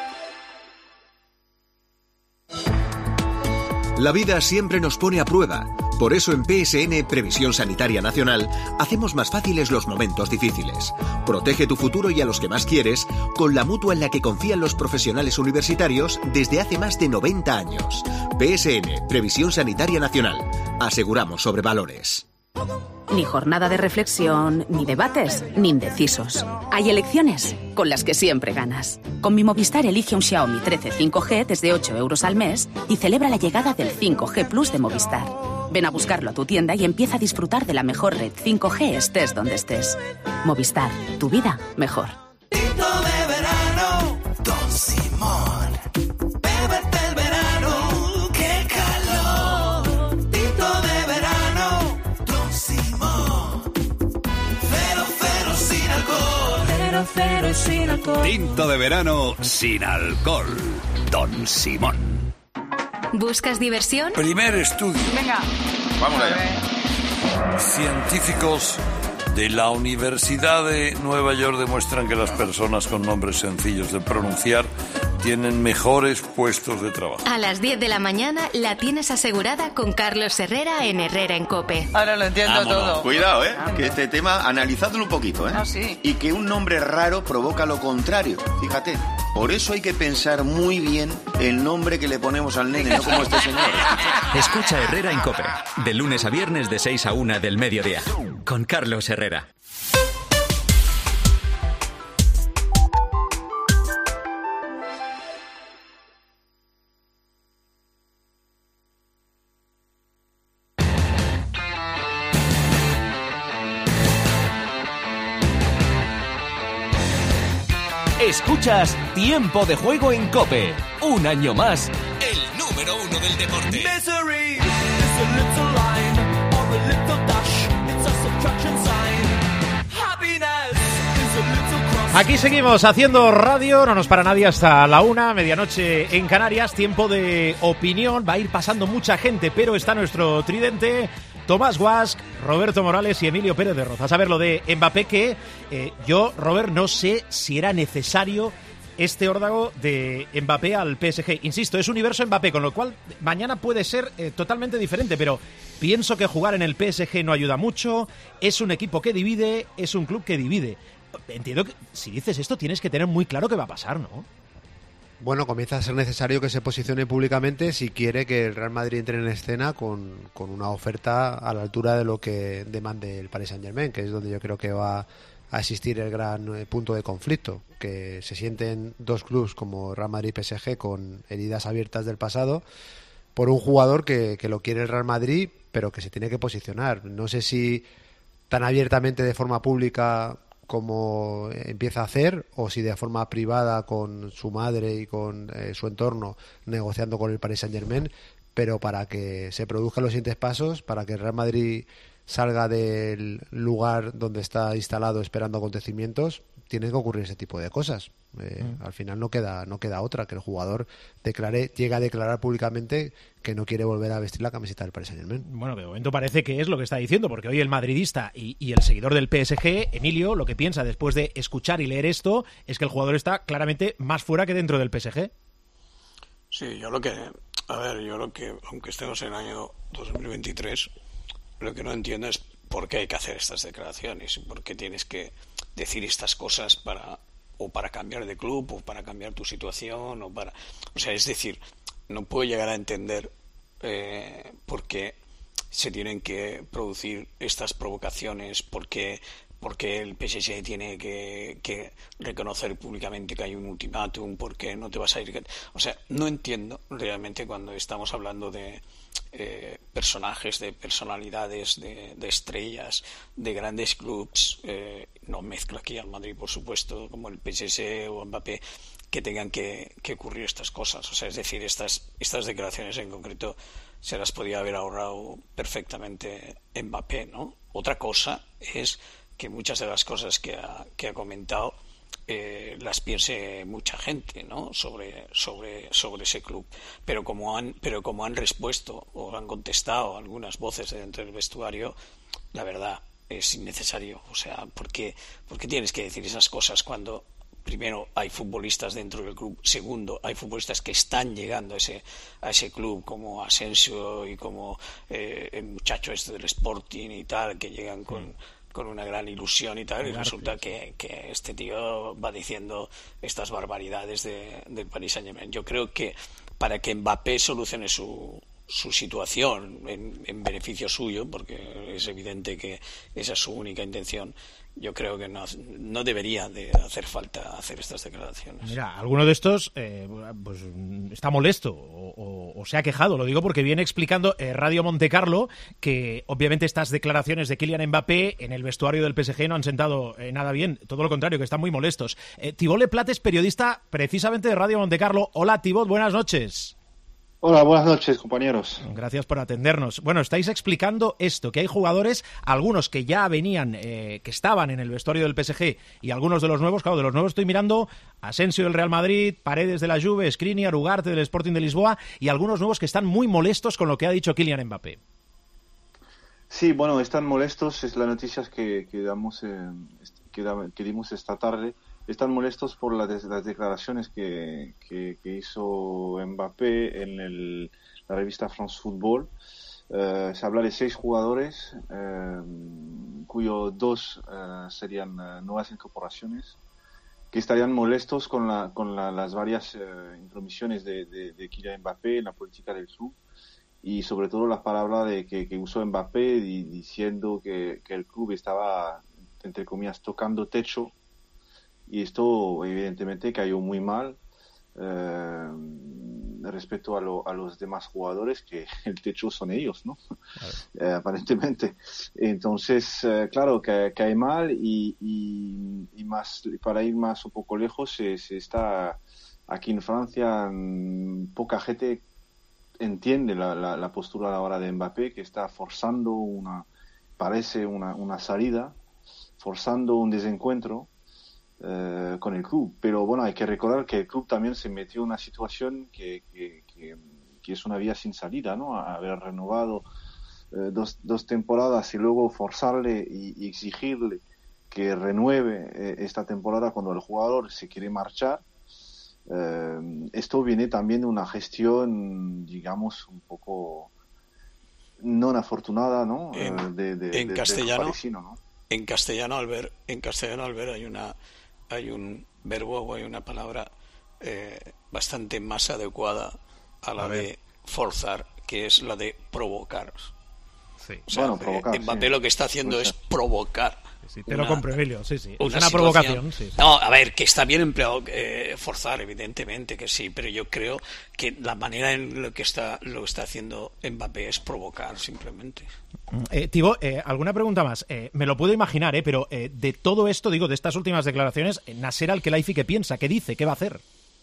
La vida siempre nos pone a prueba. Por eso en P S N Previsión Sanitaria Nacional hacemos más fáciles los momentos difíciles. Protege tu futuro y a los que más quieres con la mutua en la que confían los profesionales universitarios desde hace más de noventa años. P S N Previsión Sanitaria Nacional. Aseguramos sobre valores. Ni jornada de reflexión, ni debates, ni indecisos. Hay elecciones con las que siempre ganas. Con mi Movistar elige un Xiaomi trece cinco G desde ocho euros al mes y celebra la llegada del cinco G Plus de Movistar. Ven a buscarlo a tu tienda y empieza a disfrutar de la mejor red cinco G estés donde estés. Movistar, tu vida mejor. Tinto de verano, Don Simón. Bébete el verano, qué calor. Tinto de verano, Don Simón. Cero, cero sin alcohol. Cero, cero y sin alcohol. Tinto de verano sin alcohol, Don Simón. ¿Buscas diversión? Primer estudio. Venga. Vamos allá. Científicos de la Universidad de Nueva York demuestran que las personas con nombres sencillos de pronunciar tienen mejores puestos de trabajo. A las diez de la mañana la tienes asegurada con Carlos Herrera en Herrera en COPE. Ahora lo entiendo Vámonos. todo. Cuidado, ¿eh? Que este tema, analizadlo un poquito, ¿eh? Ah, sí. Y que un nombre raro provoca lo contrario, fíjate. Por eso hay que pensar muy bien el nombre que le ponemos al nene, no como este señor. Escucha Herrera en COPE, de lunes a viernes de seis a una del mediodía, con Carlos Herrera. Escuchas Tiempo de Juego en COPE. Un año más, el número uno del deporte. Misery is a little line or a little dash. It's a subtraction sign. Happiness is a little cross. Aquí seguimos haciendo radio, no nos para nadie hasta la una, medianoche en Canarias, tiempo de opinión, va a ir pasando mucha gente, pero está nuestro tridente, Tomás Guasch, Roberto Morales y Emilio Pérez de Rozas. A ver, lo de Mbappé, que eh, yo, Robert, no sé si era necesario este órdago de Mbappé al P S G. Insisto, es universo Mbappé, con lo cual mañana puede ser eh, totalmente diferente, pero pienso que jugar en el P S G no ayuda mucho, es un equipo que divide, es un club que divide. Entiendo que si dices esto tienes que tener muy claro qué va a pasar, ¿no? Bueno, comienza a ser necesario que se posicione públicamente si quiere que el Real Madrid entre en escena con, con una oferta a la altura de lo que demande el Paris Saint-Germain, que es donde yo creo que va a existir el gran eh, punto de conflicto, que se sienten dos clubes como Real Madrid y P S G con heridas abiertas del pasado por un jugador que, que lo quiere el Real Madrid, pero que se tiene que posicionar. No sé si tan abiertamente de forma pública como empieza a hacer, o si de forma privada con su madre y con eh, su entorno negociando con el Paris Saint-Germain, pero para que se produzcan los siguientes pasos, para que el Real Madrid salga del lugar donde está instalado esperando acontecimientos, tiene que ocurrir ese tipo de cosas. Eh, mm. Al final no queda no queda otra que el jugador declare, llegue a declarar públicamente que no quiere volver a vestir la camiseta del Paris Saint-Germain. Bueno, de momento parece que es lo que está diciendo, porque hoy el madridista y, y el seguidor del P S G, Emilio, lo que piensa después de escuchar y leer esto es que el jugador está claramente más fuera que dentro del P S G. Sí, yo lo que... A ver, yo lo que, aunque estemos en el año dos mil veintitrés, lo que no entiendo es por qué hay que hacer estas declaraciones, por qué tienes que decir estas cosas para... o para cambiar de club, o para cambiar tu situación, o para... O sea, es decir, no puedo llegar a entender eh, por qué se tienen que producir estas provocaciones, por qué, por qué el P S G tiene que, que reconocer públicamente que hay un ultimátum, por qué no te vas a ir... O sea, no entiendo realmente cuando estamos hablando de eh, personajes, de personalidades, de, de estrellas, de grandes clubs, eh, no mezclo aquí al Madrid, por supuesto, como el P S G o Mbappé, que tengan que, que ocurrir estas cosas. O sea, es decir, estas, estas declaraciones en concreto se las podía haber ahorrado perfectamente Mbappé, ¿no? Otra cosa es que muchas de las cosas que ha, que ha comentado eh, las piense mucha gente, ¿no? Sobre, sobre, sobre ese club. Pero como han, pero como han respuesto o han contestado algunas voces dentro del vestuario, la verdad es innecesario. O sea, ¿por qué, por qué tienes que decir esas cosas cuando primero hay futbolistas dentro del club, segundo hay futbolistas que están llegando a ese a ese club como Asensio y como eh, el muchacho este del Sporting y tal, que llegan con mm. con una gran ilusión y tal, y resulta que, que este tío va diciendo estas barbaridades de, del Paris Saint-Germain? Yo creo que para que Mbappé solucione su su situación en, en beneficio suyo, porque es evidente que esa es su única intención, yo creo que no, no debería de hacer falta hacer estas declaraciones. Mira, alguno de estos eh, pues está molesto o, o, o se ha quejado, lo digo porque viene explicando eh, Radio Montecarlo que obviamente estas declaraciones de Kylian Mbappé en el vestuario del P S G no han sentado eh, nada bien, todo lo contrario, que están muy molestos. Eh, Thibaut Leplat es periodista precisamente de Radio Montecarlo. Hola Thibaut, buenas noches. Hola, buenas noches, compañeros. Gracias por atendernos. Bueno, estáis explicando esto, que hay jugadores, algunos que ya venían, eh, que estaban en el vestuario del P S G y algunos de los nuevos, claro, de los nuevos estoy mirando Asensio del Real Madrid, Paredes de la Juve, Skriniar, Ugarte del Sporting de Lisboa y algunos nuevos que están muy molestos con lo que ha dicho Kylian Mbappé. Sí, bueno, están molestos, es la noticia que, que, damos, eh, que, da, que dimos esta tarde. Están molestos por las, las declaraciones que, que, que hizo Mbappé en el, la revista France Football. Uh, se habla de seis jugadores, uh, cuyos dos uh, serían uh, nuevas incorporaciones, que estarían molestos con, la, con la, las varias uh, intromisiones de, de, de Kylian Mbappé en la política del club. Y sobre todo la palabra de que, que usó Mbappé di, diciendo que, que el club estaba, entre comillas, tocando techo. Y esto evidentemente cayó muy mal eh, respecto a, lo, a los demás jugadores, que el techo son ellos, ¿no? eh, aparentemente. Entonces, eh, claro, que cae mal y, y, y más para ir más un poco lejos, se, se está aquí en Francia, poca gente entiende la, la, la postura a la hora de Mbappé, que está forzando una, parece una, una salida, forzando un desencuentro Uh, con el club, pero bueno, hay que recordar que el club también se metió en una situación que, que, que, que es una vía sin salida, ¿no? A haber renovado uh, dos, dos temporadas y luego forzarle y, y exigirle que renueve eh, esta temporada cuando el jugador se quiere marchar. Uh, esto viene también de una gestión, digamos, un poco no afortunada, ¿no? En, uh, de, de, en de, castellano, parisino, ¿no? En castellano, Albert, en castellano, Albert, hay una hay un verbo o hay una palabra eh, bastante más adecuada a la a de forzar, que es la de provocar. Sí. O sea, bueno, provocar, Mbappé sí. lo que está haciendo Pues es provocar. Sí, te una, lo compro, Emilio, sí, sí. Una es una provocación. Sí, sí. No, a ver, que está bien empleado eh, forzar, evidentemente que sí, pero yo creo que la manera en lo que está lo que está haciendo Mbappé es provocar, simplemente. Eh, Thibaut, eh, alguna pregunta más. Eh, me lo puedo imaginar, eh, pero eh, de todo esto, digo, de estas últimas declaraciones, Nasser Al-Khelaifi, ¿qué piensa? ¿Qué dice? ¿Qué va a hacer?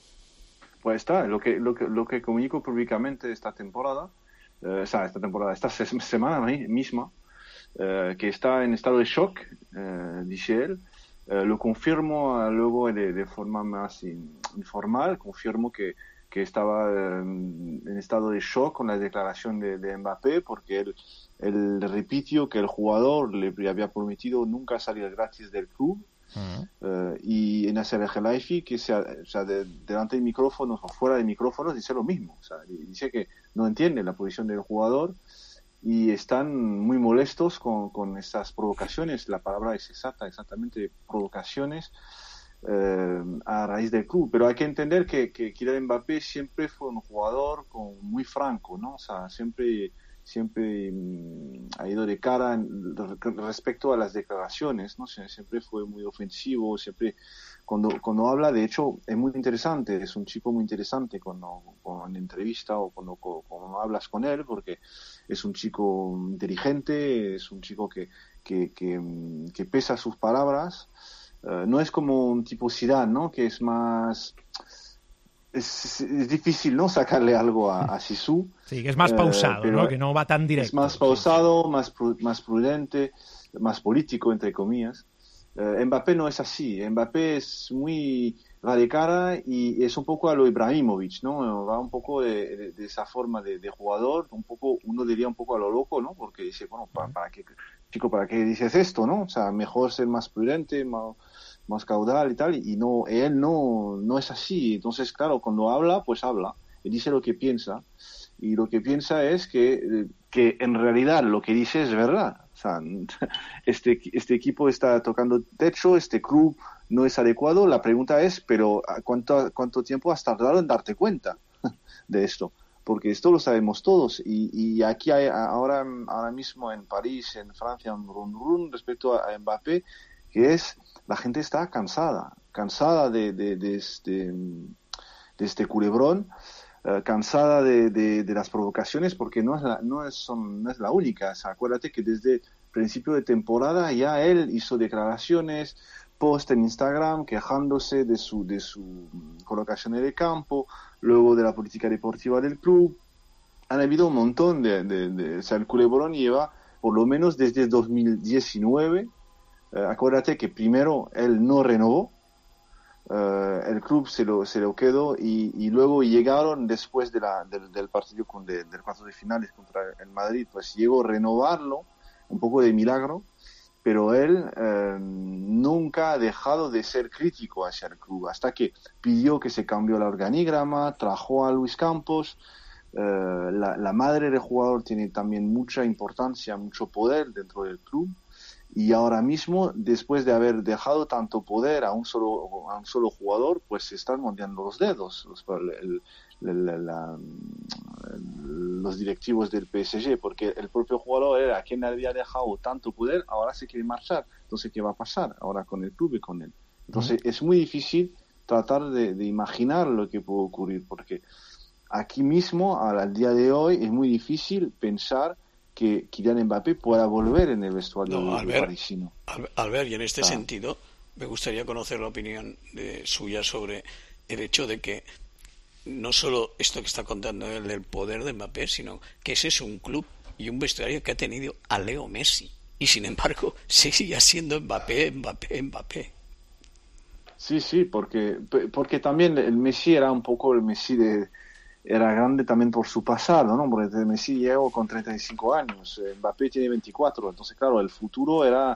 Pues está, lo que, lo que, lo que comunico públicamente esta temporada, eh, o sea, esta temporada, esta semana misma, eh, que está en estado de shock, eh, dice él. Eh, lo confirmo eh, luego de, de forma más in, informal, confirmo que, que estaba eh, en estado de shock con la declaración de, de Mbappé, porque él, él repitió que el jugador le había prometido nunca salir gratis del club. Uh-huh. Uh, y Nasser Al-Khelaifi, que sea, o sea, de, delante de micrófonos o fuera de micrófonos, dice lo mismo. O sea, dice que no entiende la posición del jugador y están muy molestos con, con estas provocaciones. La palabra es exacta, exactamente provocaciones uh, a raíz del club. Pero hay que entender que, que Kylian Mbappé siempre fue un jugador con, muy franco, ¿no? O sea, siempre siempre um, ha ido de cara en, respecto a las declaraciones, ¿no? Siempre fue muy ofensivo, siempre cuando cuando habla, de hecho, es muy interesante, es un chico muy interesante cuando, cuando en entrevista o cuando, cuando hablas con él, porque es un chico inteligente, es un chico que, que, que, que pesa sus palabras, uh, no es como un tipo Zidane, ¿no? Que es más... Es, es difícil, ¿no? Sacarle algo a, a Zizou. Sí, que es más pausado, eh, ¿no? Que no va tan directo. Es más pausado, sí. más, más prudente, más político, entre comillas. Eh, Mbappé no es así. Mbappé es muy va de cara y es un poco a lo Ibrahimovic, ¿no? Va un poco de, de, de esa forma de, de jugador, un poco, uno diría un poco a lo loco, ¿no? Porque dice, bueno, ¿para, para qué, chico, ¿para qué dices esto, no? O sea, mejor ser más prudente, más... más caudal y tal, y no, él no, no es así. Entonces, claro, cuando habla, pues habla, y dice lo que piensa, y lo que piensa es que, que en realidad lo que dice es verdad. O sea, este, este equipo está tocando techo, este club no es adecuado. La pregunta es, pero ¿cuánto, cuánto tiempo has tardado en darte cuenta de esto? porque esto lo sabemos todos. Y, y aquí hay ahora, ahora mismo en París, en Francia, un run run respecto a, a Mbappé, que es, la gente está cansada, cansada de, de, de, este, de este culebrón, uh, cansada de, de, de las provocaciones, porque no es la, no es, son, no es la única. O sea, acuérdate que desde principio de temporada ya él hizo declaraciones, post en Instagram quejándose de su de su colocación en el campo, luego de la política deportiva del club. Han habido un montón de, de, de o sea, el culebrón lleva por lo menos desde dos mil diecinueve. Eh, acuérdate que primero él no renovó, eh, el club se lo se lo quedó y, y luego llegaron después de la del, del partido con de, del cuarto de finales contra el Madrid, pues llegó a renovarlo, un poco de milagro. Pero él eh, nunca ha dejado de ser crítico hacia el club, hasta que pidió que se cambió el organigrama, trajo a Luis Campos. Eh, la, la madre del jugador tiene también mucha importancia, mucho poder dentro del club. Y ahora mismo, después de haber dejado tanto poder a un solo, a un solo jugador, pues se están mordiendo los dedos los, el, el, la, la, los directivos del P S G, porque el propio jugador era quien había dejado tanto poder, ahora se quiere marchar. Entonces, ¿qué va a pasar ahora con el club y con él? Entonces, uh-huh. es muy difícil tratar de, de imaginar lo que puede ocurrir, porque aquí mismo, al día de hoy, es muy difícil pensar que Kylian Mbappé pueda volver en el vestuario no, Albert, parisino. Albert, y en este ah. sentido, me gustaría conocer la opinión de suya sobre el hecho de que no solo esto que está contando él del poder de Mbappé, sino que ese es un club y un vestuario que ha tenido a Leo Messi. Y sin embargo, sigue siendo Mbappé, Mbappé, Mbappé. Sí, sí, porque, porque también el Messi era un poco el Messi de... Era grande también por su pasado, ¿no? Porque Messi llegó con treinta y cinco años, Mbappé tiene veinticuatro, entonces claro, el futuro era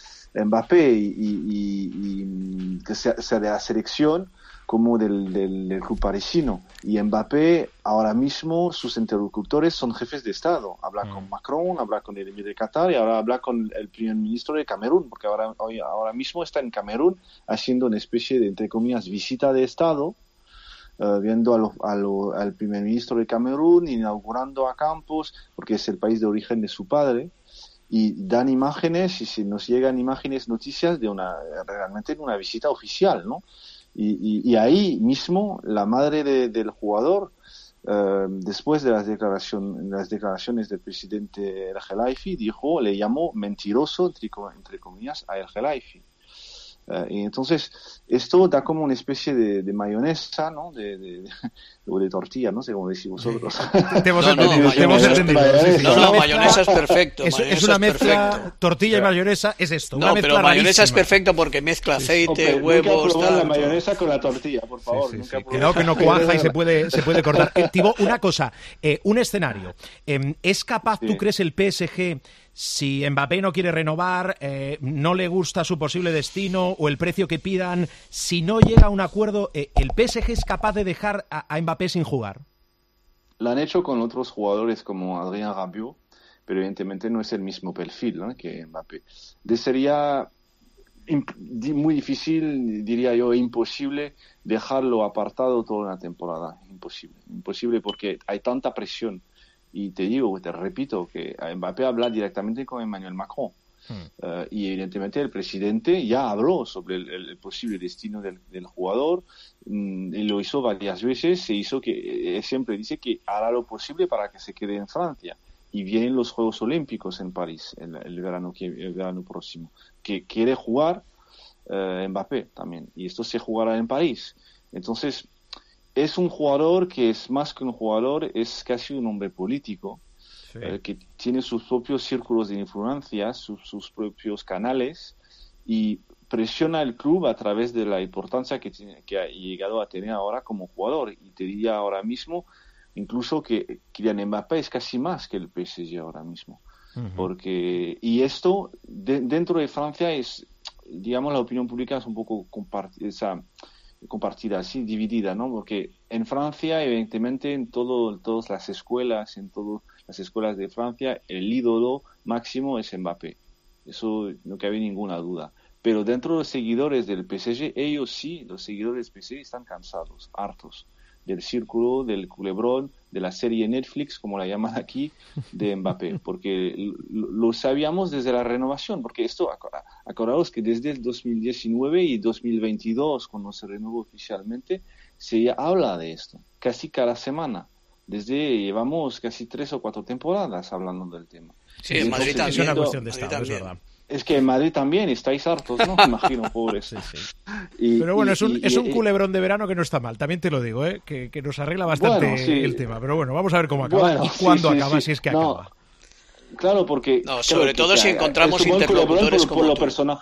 Mbappé y, y, y, y que sea, sea de la selección como del, del, del club parisino. Y Mbappé, ahora mismo, sus interlocutores son jefes de Estado. Habla mm. con Macron, habla con el emir de Qatar y ahora habla con el primer ministro de Camerún, porque ahora, hoy, ahora mismo está en Camerún haciendo una especie de, entre comillas, visita de Estado, Uh, viendo a lo, a lo, al primer ministro de Camerún, inaugurando a Campos, porque es el país de origen de su padre, y dan imágenes, y se nos llegan imágenes, noticias de una, realmente de una visita oficial, ¿no? Y, y, y ahí mismo, la madre de, del jugador, uh, después de las, declaración, las declaraciones del presidente El Khelaifi, dijo, le llamó mentiroso, entre, entre comillas, a El Khelaifi. Uh, y entonces esto da como una especie de, de mayonesa, ¿no? De, de, de, de tortilla, no sé cómo decís vosotros. Te hemos entendido. Te hemos entendido. No, no, mayonesa es perfecto. Es, mayonesa es una mezcla, perfecto. Tortilla y mayonesa es esto. No, una pero mayonesa es perfecto porque mezcla aceite, Ope, huevos, nunca tal. la mayonesa con la tortilla, por favor. Sí, sí, nunca sí. Que no, que no cuaja y se puede, se puede cortar. Eh, Thibaut, una cosa, eh, un escenario. Eh, ¿Es capaz, sí. tú crees, el P S G, si Mbappé no quiere renovar, eh, no le gusta su posible destino o el precio que pidan, si no llega a un acuerdo, eh, ¿el P S G es capaz de dejar a, a Mbappé sin jugar? Lo han hecho con otros jugadores como Adrien Rabiot, pero evidentemente no es el mismo perfil, ¿no? que Mbappé. De sería imp- muy difícil, diría yo, imposible dejarlo apartado toda una temporada. Imposible, imposible porque hay tanta presión. Y te digo, te repito, que Mbappé habla directamente con Emmanuel Macron. Hmm. Uh, y evidentemente el presidente ya habló sobre el, el posible destino del, del jugador, mm, y lo hizo varias veces. Se hizo que, eh, siempre dice que hará lo posible para que se quede en Francia. Y vienen los Juegos Olímpicos en París el, el, verano, que, el verano próximo. Que quiere jugar uh, Mbappé también. Y esto se jugará en París. Entonces, es un jugador que es más que un jugador, es casi un hombre político, sí. eh, que tiene sus propios círculos de influencia, sus, sus propios canales, y presiona al club a través de la importancia que, tiene, que ha llegado a tener ahora como jugador. Y te diría ahora mismo, incluso que Kylian Mbappé es casi más que el P S G ahora mismo. Uh-huh. Porque, y esto, de, dentro de Francia, es, digamos, la opinión pública es un poco compartida, compartida, así, dividida, ¿no? Porque en Francia, evidentemente, en todo, todas las escuelas, en todas las escuelas de Francia, el ídolo máximo es Mbappé. Eso no cabe ninguna duda. Pero dentro de los seguidores del P S G, ellos sí, los seguidores del P S G están cansados, hartos del círculo, del culebrón, de la serie Netflix, como la llaman aquí, de Mbappé, porque lo, lo sabíamos desde la renovación, porque esto, acordaos que desde el dos mil diecinueve y dos mil veintidós, cuando se renovó oficialmente, se habla de esto, casi cada semana. Desde llevamos casi tres o cuatro temporadas hablando del tema. Sí, en Madrid también. Es una cuestión de Madrid estado, es también. verdad. Es que en Madrid también estáis hartos, ¿no? Me imagino, pobres. Sí, sí. Y, pero bueno, y, es un, y, es un y, culebrón de verano que no está mal, también te lo digo, ¿eh? que, que nos arregla bastante bueno, sí. el tema. Pero bueno, vamos a ver cómo acaba Bueno, y cuándo sí, sí, acaba, sí. si es que No, acaba. Claro, porque... No, sobre claro, todo que, si que, encontramos es un buen interlocutores por, como por lo tú. personal.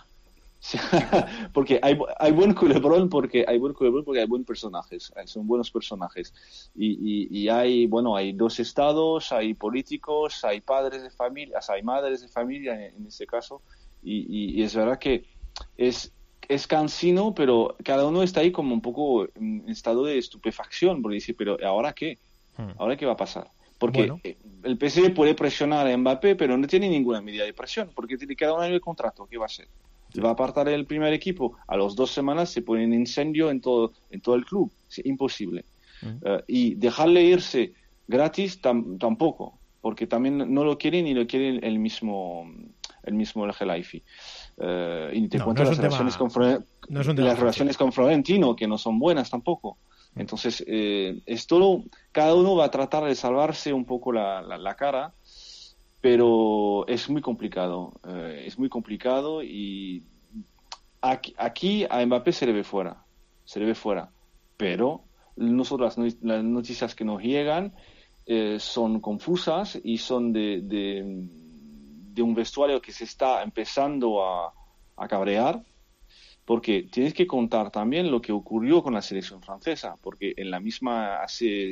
porque hay, hay buen culebrón porque hay buen culebrón porque hay buenos personajes, son buenos personajes y, y, y hay bueno hay dos estados, hay políticos, hay padres de familia, hay madres de familia en, en este caso y, y, y es verdad que es es cansino, pero cada uno está ahí como un poco en estado de estupefacción porque dice, pero ¿ahora qué? ¿Ahora qué va a pasar? Porque bueno. el P S G puede presionar a Mbappé, pero no tiene ninguna medida de presión porque tiene cada un año de contrato, ¿qué va a hacer? Va a apartar el primer equipo, a las dos semanas se pone en incendio en todo, en todo el club, es imposible. Uh-huh. Uh, y dejarle irse gratis tam, tampoco, porque también no lo quieren y lo quieren el mismo el mismo El Gelaifi. Uh, y te no, cuento no las, relaciones, tema, con, no es las relaciones con Florentino, que no son buenas tampoco. Uh-huh. Entonces, eh, es todo, cada uno va a tratar de salvarse un poco la, la, la cara, pero es muy complicado, eh, es muy complicado y aquí, aquí a Mbappé se le ve fuera, se le ve fuera, pero nosotros las, las noticias que nos llegan eh, son confusas y son de, de, de un vestuario que se está empezando a, a cabrear, porque tienes que contar también lo que ocurrió con la selección francesa, porque en la misma hace...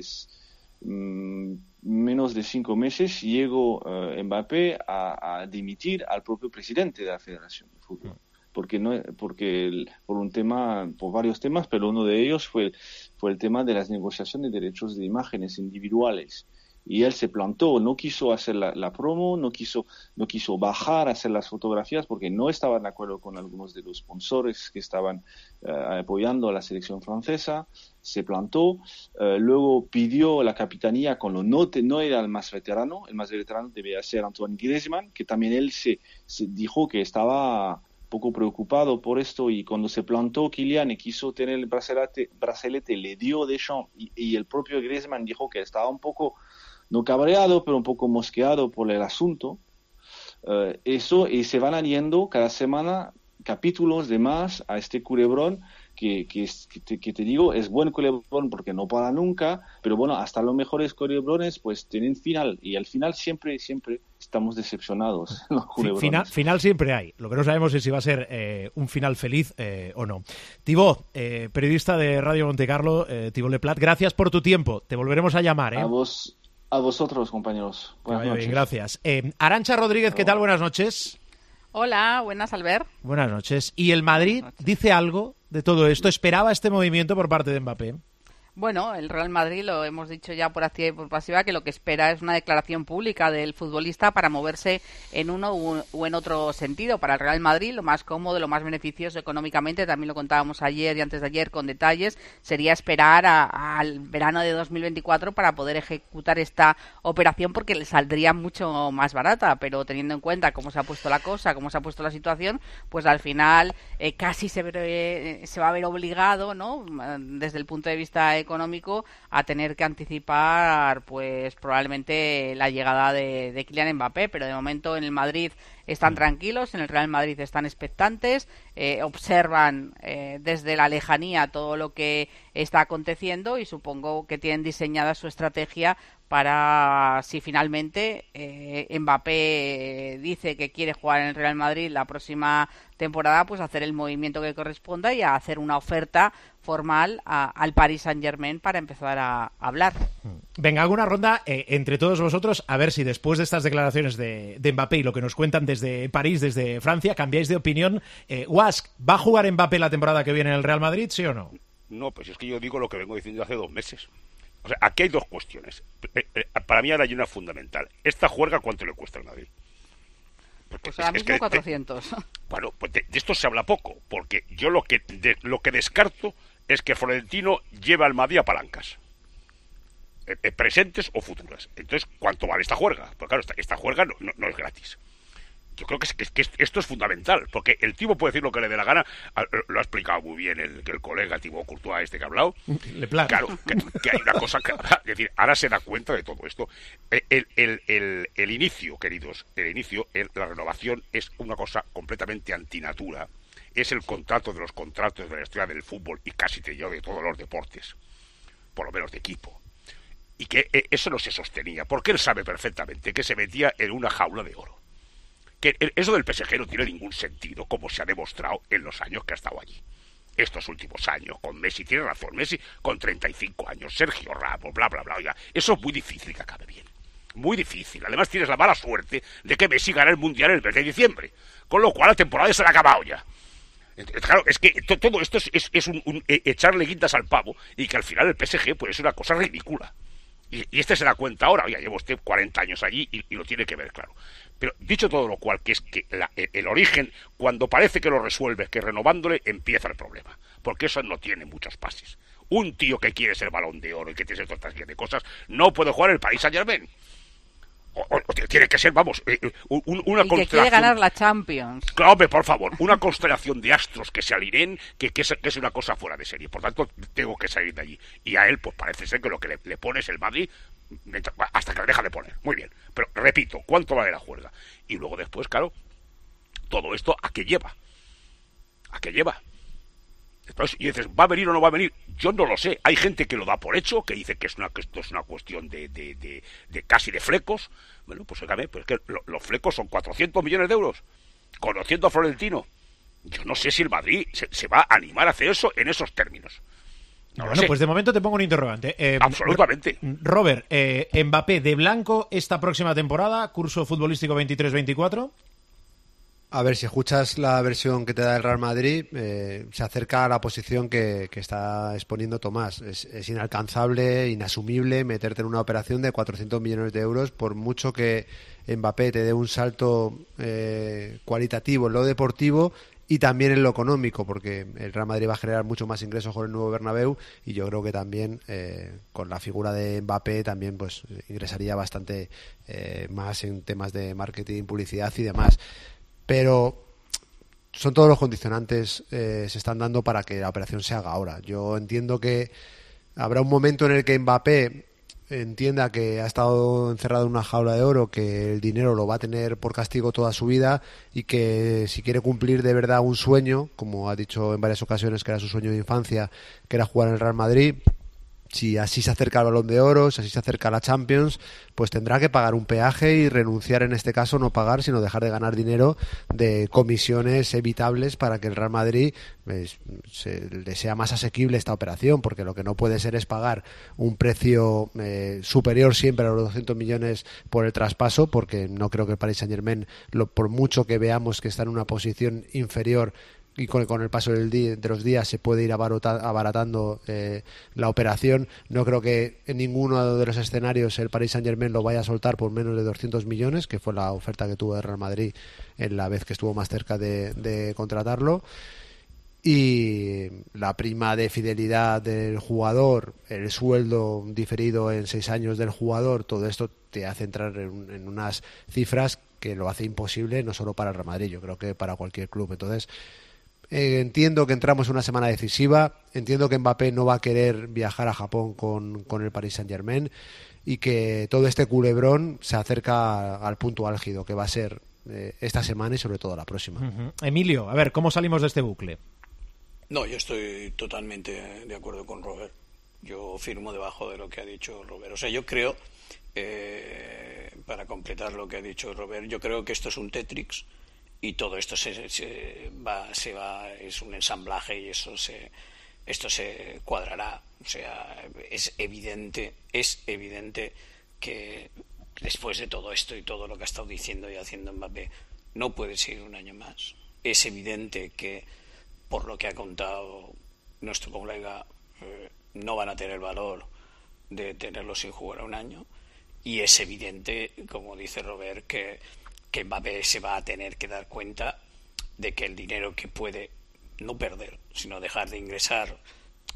Mmm, menos de cinco meses llegó uh, Mbappé a, a dimitir al propio presidente de la Federación de Fútbol, porque no, porque el, por un tema, por varios temas, pero uno de ellos fue fue el tema de las negociaciones de derechos de imágenes individuales. Y él se plantó, no quiso hacer la, la promo, no quiso, no quiso bajar a hacer las fotografías porque no estaban de acuerdo con algunos de los sponsores que estaban uh, apoyando a la selección francesa. Se plantó, uh, luego pidió la capitanía cuando no, te, no era el más veterano, el más veterano debía ser Antoine Griezmann, que también él se, se dijo que estaba poco preocupado por esto y cuando se plantó Kylian y quiso tener el brazalete, brazalete le dio Deschamps y, y el propio Griezmann dijo que estaba un poco no cabreado, pero un poco mosqueado por el asunto. Uh, eso, y se van añadiendo cada semana capítulos de más a este culebrón que, que, que, te, que te digo, es buen culebrón porque no para nunca, pero bueno, hasta los mejores culebrones pues tienen final, y al final siempre, siempre estamos decepcionados. Los final, final siempre hay, lo que no sabemos es si va a ser eh, un final feliz eh, o no. Thibaut, eh, periodista de Radio Montecarlo, eh, Thibaut Leplat, gracias por tu tiempo, te volveremos a llamar. ¿eh? A vos. A vosotros, compañeros. Buenas noches. Bien, gracias. Eh, Arantxa Rodríguez, ¿qué tal? Buenas noches. Hola, buenas, Albert. Buenas noches. ¿Y el Madrid dice algo de todo esto? ¿Esperaba este movimiento por parte de Mbappé? Bueno, el Real Madrid, lo hemos dicho ya por activa y por pasiva, que lo que espera es una declaración pública del futbolista para moverse en uno u en otro sentido. Para el Real Madrid, lo más cómodo, lo más beneficioso económicamente, también lo contábamos ayer y antes de ayer con detalles, sería esperar al verano de dos mil veinticuatro para poder ejecutar esta operación, porque le saldría mucho más barata, pero teniendo en cuenta cómo se ha puesto la cosa, cómo se ha puesto la situación, pues al final eh, casi se, ve, se va a ver obligado, ¿no?, desde el punto de vista económico, a tener que anticipar pues probablemente la llegada de, de Kylian Mbappé, pero de momento en el Madrid están tranquilos, en el Real Madrid están expectantes, eh, observan eh, desde la lejanía todo lo que está aconteciendo y supongo que tienen diseñada su estrategia para, si finalmente eh, Mbappé dice que quiere jugar en el Real Madrid la próxima temporada, pues hacer el movimiento que corresponda y a hacer una oferta formal a, al Paris Saint-Germain para empezar a, a hablar. Venga, hago una ronda eh, entre todos vosotros, a ver si después de estas declaraciones de, de Mbappé y lo que nos cuentan desde París, desde Francia, cambiáis de opinión. Eh, Wask, ¿va a jugar Mbappé la temporada que viene en el Real Madrid, sí o no? No, pues es que yo digo lo que vengo diciendo hace dos meses. O sea, aquí hay dos cuestiones. Eh, eh, para mí ahora hay una fundamental. ¿Esta juerga cuánto le cuesta al Madrid? Porque pues ahora mismo cuatrocientos. De, bueno, pues de, de esto se habla poco, porque yo lo que de, lo que descarto es que Florentino lleve al Madrid a palancas. eh, presentes o futuras. Entonces, ¿cuánto vale esta juerga? Pues claro, esta, esta juerga no, no, no es gratis. Yo creo que, es, que, que esto es fundamental, porque el tipo puede decir lo que le dé la gana, lo ha explicado muy bien el, el colega Thibaut Courtois este que ha hablado. Le placa. Claro, que, que hay una cosa que, es decir, ahora se da cuenta de todo esto. El, el, el, el inicio, queridos, el inicio, el, la renovación es una cosa completamente antinatura. Es el contrato de los contratos de la historia del fútbol y casi te digo de todos los deportes, por lo menos de equipo. Y que eso no se sostenía, porque él sabe perfectamente que se metía en una jaula de oro. Que eso del P S G no tiene ningún sentido, como se ha demostrado en los años que ha estado allí. Estos últimos años, con Messi, tiene razón, Messi con treinta y cinco años, Sergio Ramos, bla, bla, bla, oiga, eso es muy difícil que acabe bien. Muy difícil. Además tienes la mala suerte de que Messi gana el Mundial el mes de diciembre, con lo cual la temporada se le ha acabado ya. Claro, es que todo esto es, es, es un, un echarle guindas al pavo y que al final el P S G pues es una cosa ridícula. Y, y este se da cuenta ahora, oye, llevo usted cuarenta años allí y, y lo tiene que ver, claro. Pero dicho todo lo cual, que es que la, el, el origen, cuando parece que lo resuelves, que renovándole, empieza el problema. Porque eso no tiene muchos pases. Un tío que quiere ser Balón de Oro y que tiene todas estas de cosas, no puede jugar en el Paris Saint-Germain. O, o, o tiene que ser, vamos, eh, un, una y constelación... que quiere ganar la Champions. Claro, hombre, por favor, una constelación de astros que se alineen, que, que, es, que es una cosa fuera de serie. Por tanto, tengo que salir de allí. Y a él, pues parece ser que lo que le, le pone es el Madrid hasta que le deja de poner. Muy bien. Pero, repito, ¿cuánto vale la juerga? Y luego después, claro, todo esto, ¿a qué lleva? ¿A qué lleva? Entonces, y dices, ¿va a venir o no va a venir? Yo no lo sé. Hay gente que lo da por hecho, que dice que, es una, que esto es una cuestión de, de, de, de casi de flecos. Bueno, pues óigame, pues es que lo, los flecos son cuatrocientos millones de euros. Conociendo a Florentino, yo no sé si el Madrid se, se va a animar a hacer eso en esos términos. No bueno, pues de momento te pongo un interrogante. Eh, Absolutamente. Robert, eh, Mbappé de blanco esta próxima temporada, curso futbolístico veintitrés veinticuatro. A ver, si escuchas la versión que te da el Real Madrid, eh, se acerca a la posición que, que está exponiendo Tomás. Es, es inalcanzable, inasumible meterte en una operación de cuatrocientos millones de euros, por mucho que Mbappé te dé un salto eh, cualitativo en lo deportivo y también en lo económico, porque el Real Madrid va a generar mucho más ingresos con el nuevo Bernabéu y yo creo que también eh, con la figura de Mbappé también pues ingresaría bastante eh, más en temas de marketing, publicidad y demás. Pero son todos los condicionantes eh, se están dando para que la operación se haga ahora. Yo entiendo que habrá un momento en el que Mbappé entienda que ha estado encerrado en una jaula de oro, que el dinero lo va a tener por castigo toda su vida y que si quiere cumplir de verdad un sueño, como ha dicho en varias ocasiones que era su sueño de infancia, que era jugar en el Real Madrid, si así se acerca al Balón de Oro, si así se acerca a la Champions, pues tendrá que pagar un peaje y renunciar, en este caso, no pagar, sino dejar de ganar dinero de comisiones evitables para que el Real Madrid pues, se, le sea más asequible esta operación, porque lo que no puede ser es pagar un precio eh, superior siempre a los doscientos millones por el traspaso, porque no creo que el Paris Saint-Germain, lo, por mucho que veamos que está en una posición inferior, y con, con el paso del día, de los días se puede ir abarota, abaratando eh, la operación. No creo que en ninguno de los escenarios el Paris Saint-Germain lo vaya a soltar por menos de doscientos millones, que fue la oferta que tuvo el Real Madrid en la vez que estuvo más cerca de, de contratarlo. Y la prima de fidelidad del jugador, el sueldo diferido en seis años del jugador, todo esto te hace entrar en, en unas cifras que lo hace imposible no solo para el Real Madrid, yo creo que para cualquier club. Entonces Eh, entiendo que entramos en una semana decisiva, entiendo que Mbappé no va a querer viajar a Japón con, con el Paris Saint-Germain y que todo este culebrón se acerca al punto álgido que va a ser eh, esta semana y sobre todo la próxima. Uh-huh. Emilio, a ver, ¿cómo salimos de este bucle? No, yo estoy totalmente de acuerdo con Robert. Yo firmo debajo de lo que ha dicho Robert. O sea, yo creo, eh, para completar lo que ha dicho Robert, yo creo que esto es un Tetris. Y todo esto se, se va, se va, es un ensamblaje y eso se, esto se cuadrará. O sea, es evidente, es evidente que después de todo esto y todo lo que ha estado diciendo y haciendo Mbappé, no puede seguir un año más. Es evidente que, por lo que ha contado nuestro colega, eh, no van a tener el valor de tenerlo sin jugar a un año. Y es evidente, como dice Robert, que que Mbappé se va a tener que dar cuenta de que el dinero que puede no perder, sino dejar de ingresar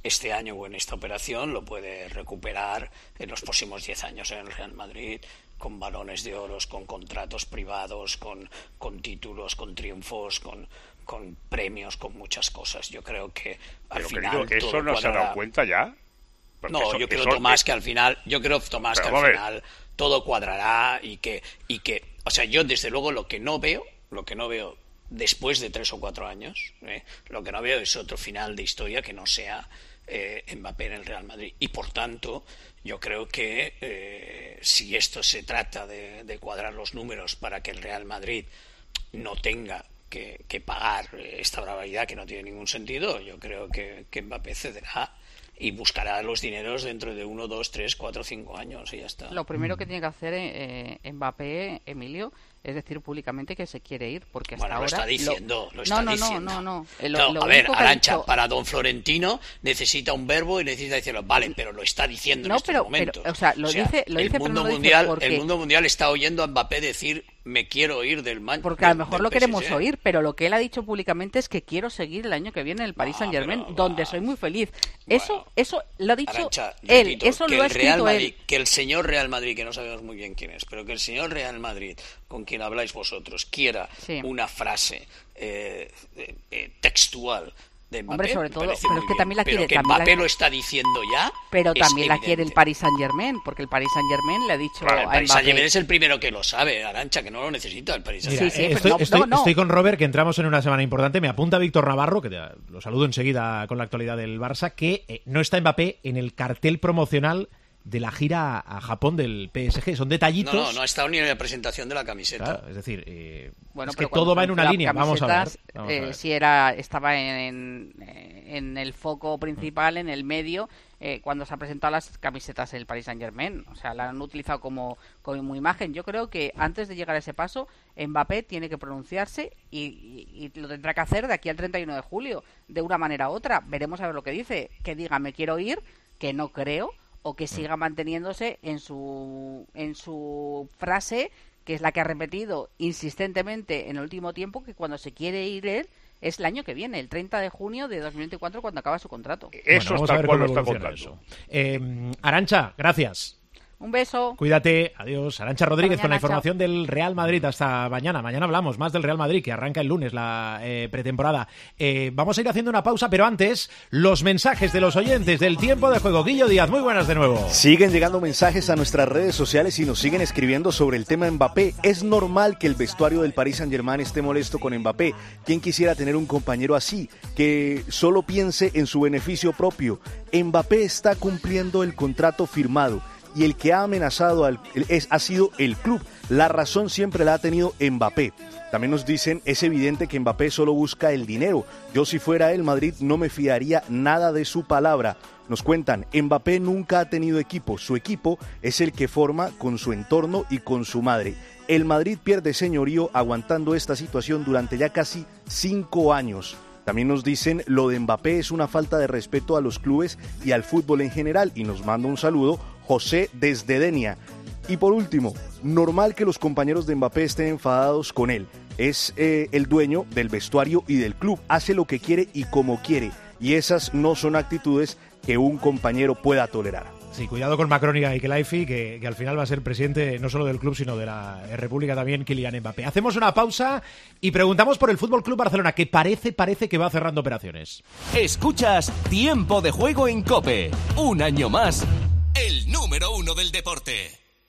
este año o en esta operación, lo puede recuperar en los próximos diez años en el Real Madrid, con balones de oro, con contratos privados, con, con títulos, con triunfos, con, con premios, con muchas cosas. Yo creo que al Pero, final querido, ¿eso todo no cuadrará. se ha dado cuenta ya? Porque No, eso, yo creo, eso, Tomás, eh, que al final, yo creo, Tomás, Pero, que al a ver. final todo cuadrará y que, y que, o sea, yo desde luego lo que no veo, lo que no veo después de tres o cuatro años, ¿eh? lo que no veo es otro final de historia que no sea eh, Mbappé en el Real Madrid. Y por tanto, yo creo que eh, si esto se trata de, de cuadrar los números para que el Real Madrid no tenga que, que pagar esta barbaridad que no tiene ningún sentido, yo creo que, que Mbappé cederá y buscará los dineros dentro de uno, dos, tres, cuatro, cinco años y ya está. Lo primero que tiene que hacer eh, Mbappé, Emilio, es decir públicamente que se quiere ir, porque hasta Bueno, ahora... lo está diciendo, lo, no, está no, diciendo. No, no, no, no. Lo, No, lo a ver, único que ha Arantxa, dicho- para don Florentino necesita un verbo y necesita decirlo. Vale, pero lo está diciendo No, en estos pero- momentos. pero, o sea, lo dice- lo el dice, pero mundo no lo dice mundial, porque- el mundo mundial está oyendo a Mbappé decir me quiero ir del Man. Porque a lo mejor del lo P S G. queremos oír, pero lo que él ha dicho públicamente es que quiero seguir el año que viene en el Paris Saint Germain, donde soy muy feliz. Eso, eso lo ha dicho Arantxa, él, repito, eso que lo ha el Real escrito Madrid, él. que el señor Real Madrid, que no sabemos muy bien quién es, pero que el señor Real Madrid, con quien habláis vosotros, quiera Sí. una frase eh, eh, eh, textual de Mbappé, Hombre, sobre me todo, parece pero muy es que bien. también la Pero quiere, que también la- Mbappé lo está diciendo ya, Pero es también la evidente. quiere el Paris Saint Germain, porque el Paris Saint Germain le ha dicho Claro, el a Paris Mbappé. Saint-Germain es el primero que lo sabe, Arantxa, que no lo necesita el Paris Mira, Saint-Germain. eh, estoy, estoy- estoy con Robert, que entramos en una semana importante. Me apunta Víctor Navarro, que te- lo saludo enseguida con la actualidad del Barça, que eh, no está Mbappé en el cartel promocional de la gira a Japón del P S G. Son detallitos. No, no, no ha estado ni en la presentación de la camiseta. Claro, es decir, eh, Bueno, es que pero cuando todo va se en una las línea. Vamos a ver. camisetas, Vamos a eh, ver. si era, estaba en, en el foco principal, en el medio, eh, cuando se ha presentado las camisetas del Paris Saint Germain. O sea, la han utilizado como, como imagen. Yo creo que antes de llegar a ese paso, Mbappé tiene que pronunciarse y, y- y lo tendrá que hacer de aquí al treinta y uno de julio, de una manera u otra. Veremos a ver lo que dice. Que diga me quiero ir, que no creo, o que siga manteniéndose en su en su frase, que es la que ha repetido insistentemente en el último tiempo, que cuando se quiere ir él es el año que viene, el treinta de junio de dos mil veinticuatro, cuando acaba su contrato. Bueno, vamos a ver cómo evoluciona eso. Eh, Arantxa, gracias. Un beso. Cuídate, adiós. Arantxa Rodríguez Hasta con la mañana, información del Real Madrid. Hasta mañana. Mañana hablamos más del Real Madrid, que arranca el lunes la eh, pretemporada. Eh, vamos a ir haciendo una pausa, pero antes, los mensajes de los oyentes del tiempo de juego. Guillo Díaz, muy buenas de nuevo. Siguen llegando mensajes a nuestras redes sociales y nos siguen escribiendo sobre el tema Mbappé. Es normal que el vestuario del Paris Saint-Germain esté molesto con Mbappé. ¿Quién quisiera tener un compañero así, que solo piense en su beneficio propio? Mbappé está cumpliendo el contrato firmado y el que ha amenazado al, es, ha sido el club. La razón siempre la ha tenido Mbappé. También nos dicen, es evidente que Mbappé solo busca el dinero. Yo si fuera el Madrid no me fiaría nada de su palabra. Nos cuentan, Mbappé nunca ha tenido equipo. Su equipo es el que forma con su entorno y con su madre. El Madrid pierde señorío aguantando esta situación durante ya casi cinco años. También nos dicen, lo de Mbappé es una falta de respeto a los clubes y al fútbol en general. Y nos manda un saludo José desde Denia. Y por último, normal que los compañeros de Mbappé estén enfadados con él. Es eh, el dueño del vestuario y del club. Hace lo que quiere y como quiere. Y esas no son actitudes que un compañero pueda tolerar. Sí, cuidado con Macron y Kelaifi, que, que al final va a ser presidente no solo del club, sino de la República también, Kylian Mbappé. Hacemos una pausa y preguntamos por el Fútbol Club Barcelona, que parece, parece que va cerrando operaciones. Escuchas Tiempo de Juego en COPE. Un año más, el número uno del deporte.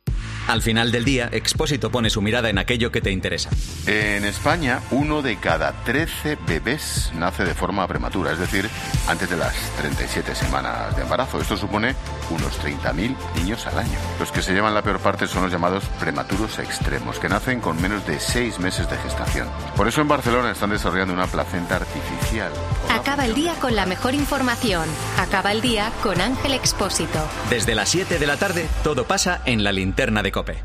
Al final del día, Expósito pone su mirada en aquello que te interesa. En España, uno de cada trece bebés nace de forma prematura, es decir, antes de las treinta y siete semanas de embarazo. Esto supone unos treinta mil niños al año. Los que se llevan la peor parte son los llamados prematuros extremos, que nacen con menos de seis meses de gestación. Por eso en Barcelona están desarrollando una placenta artificial. Acaba el día con la mejor información. Acaba el día con Ángel Expósito. Desde las siete de la tarde, todo pasa en la linterna de COPE.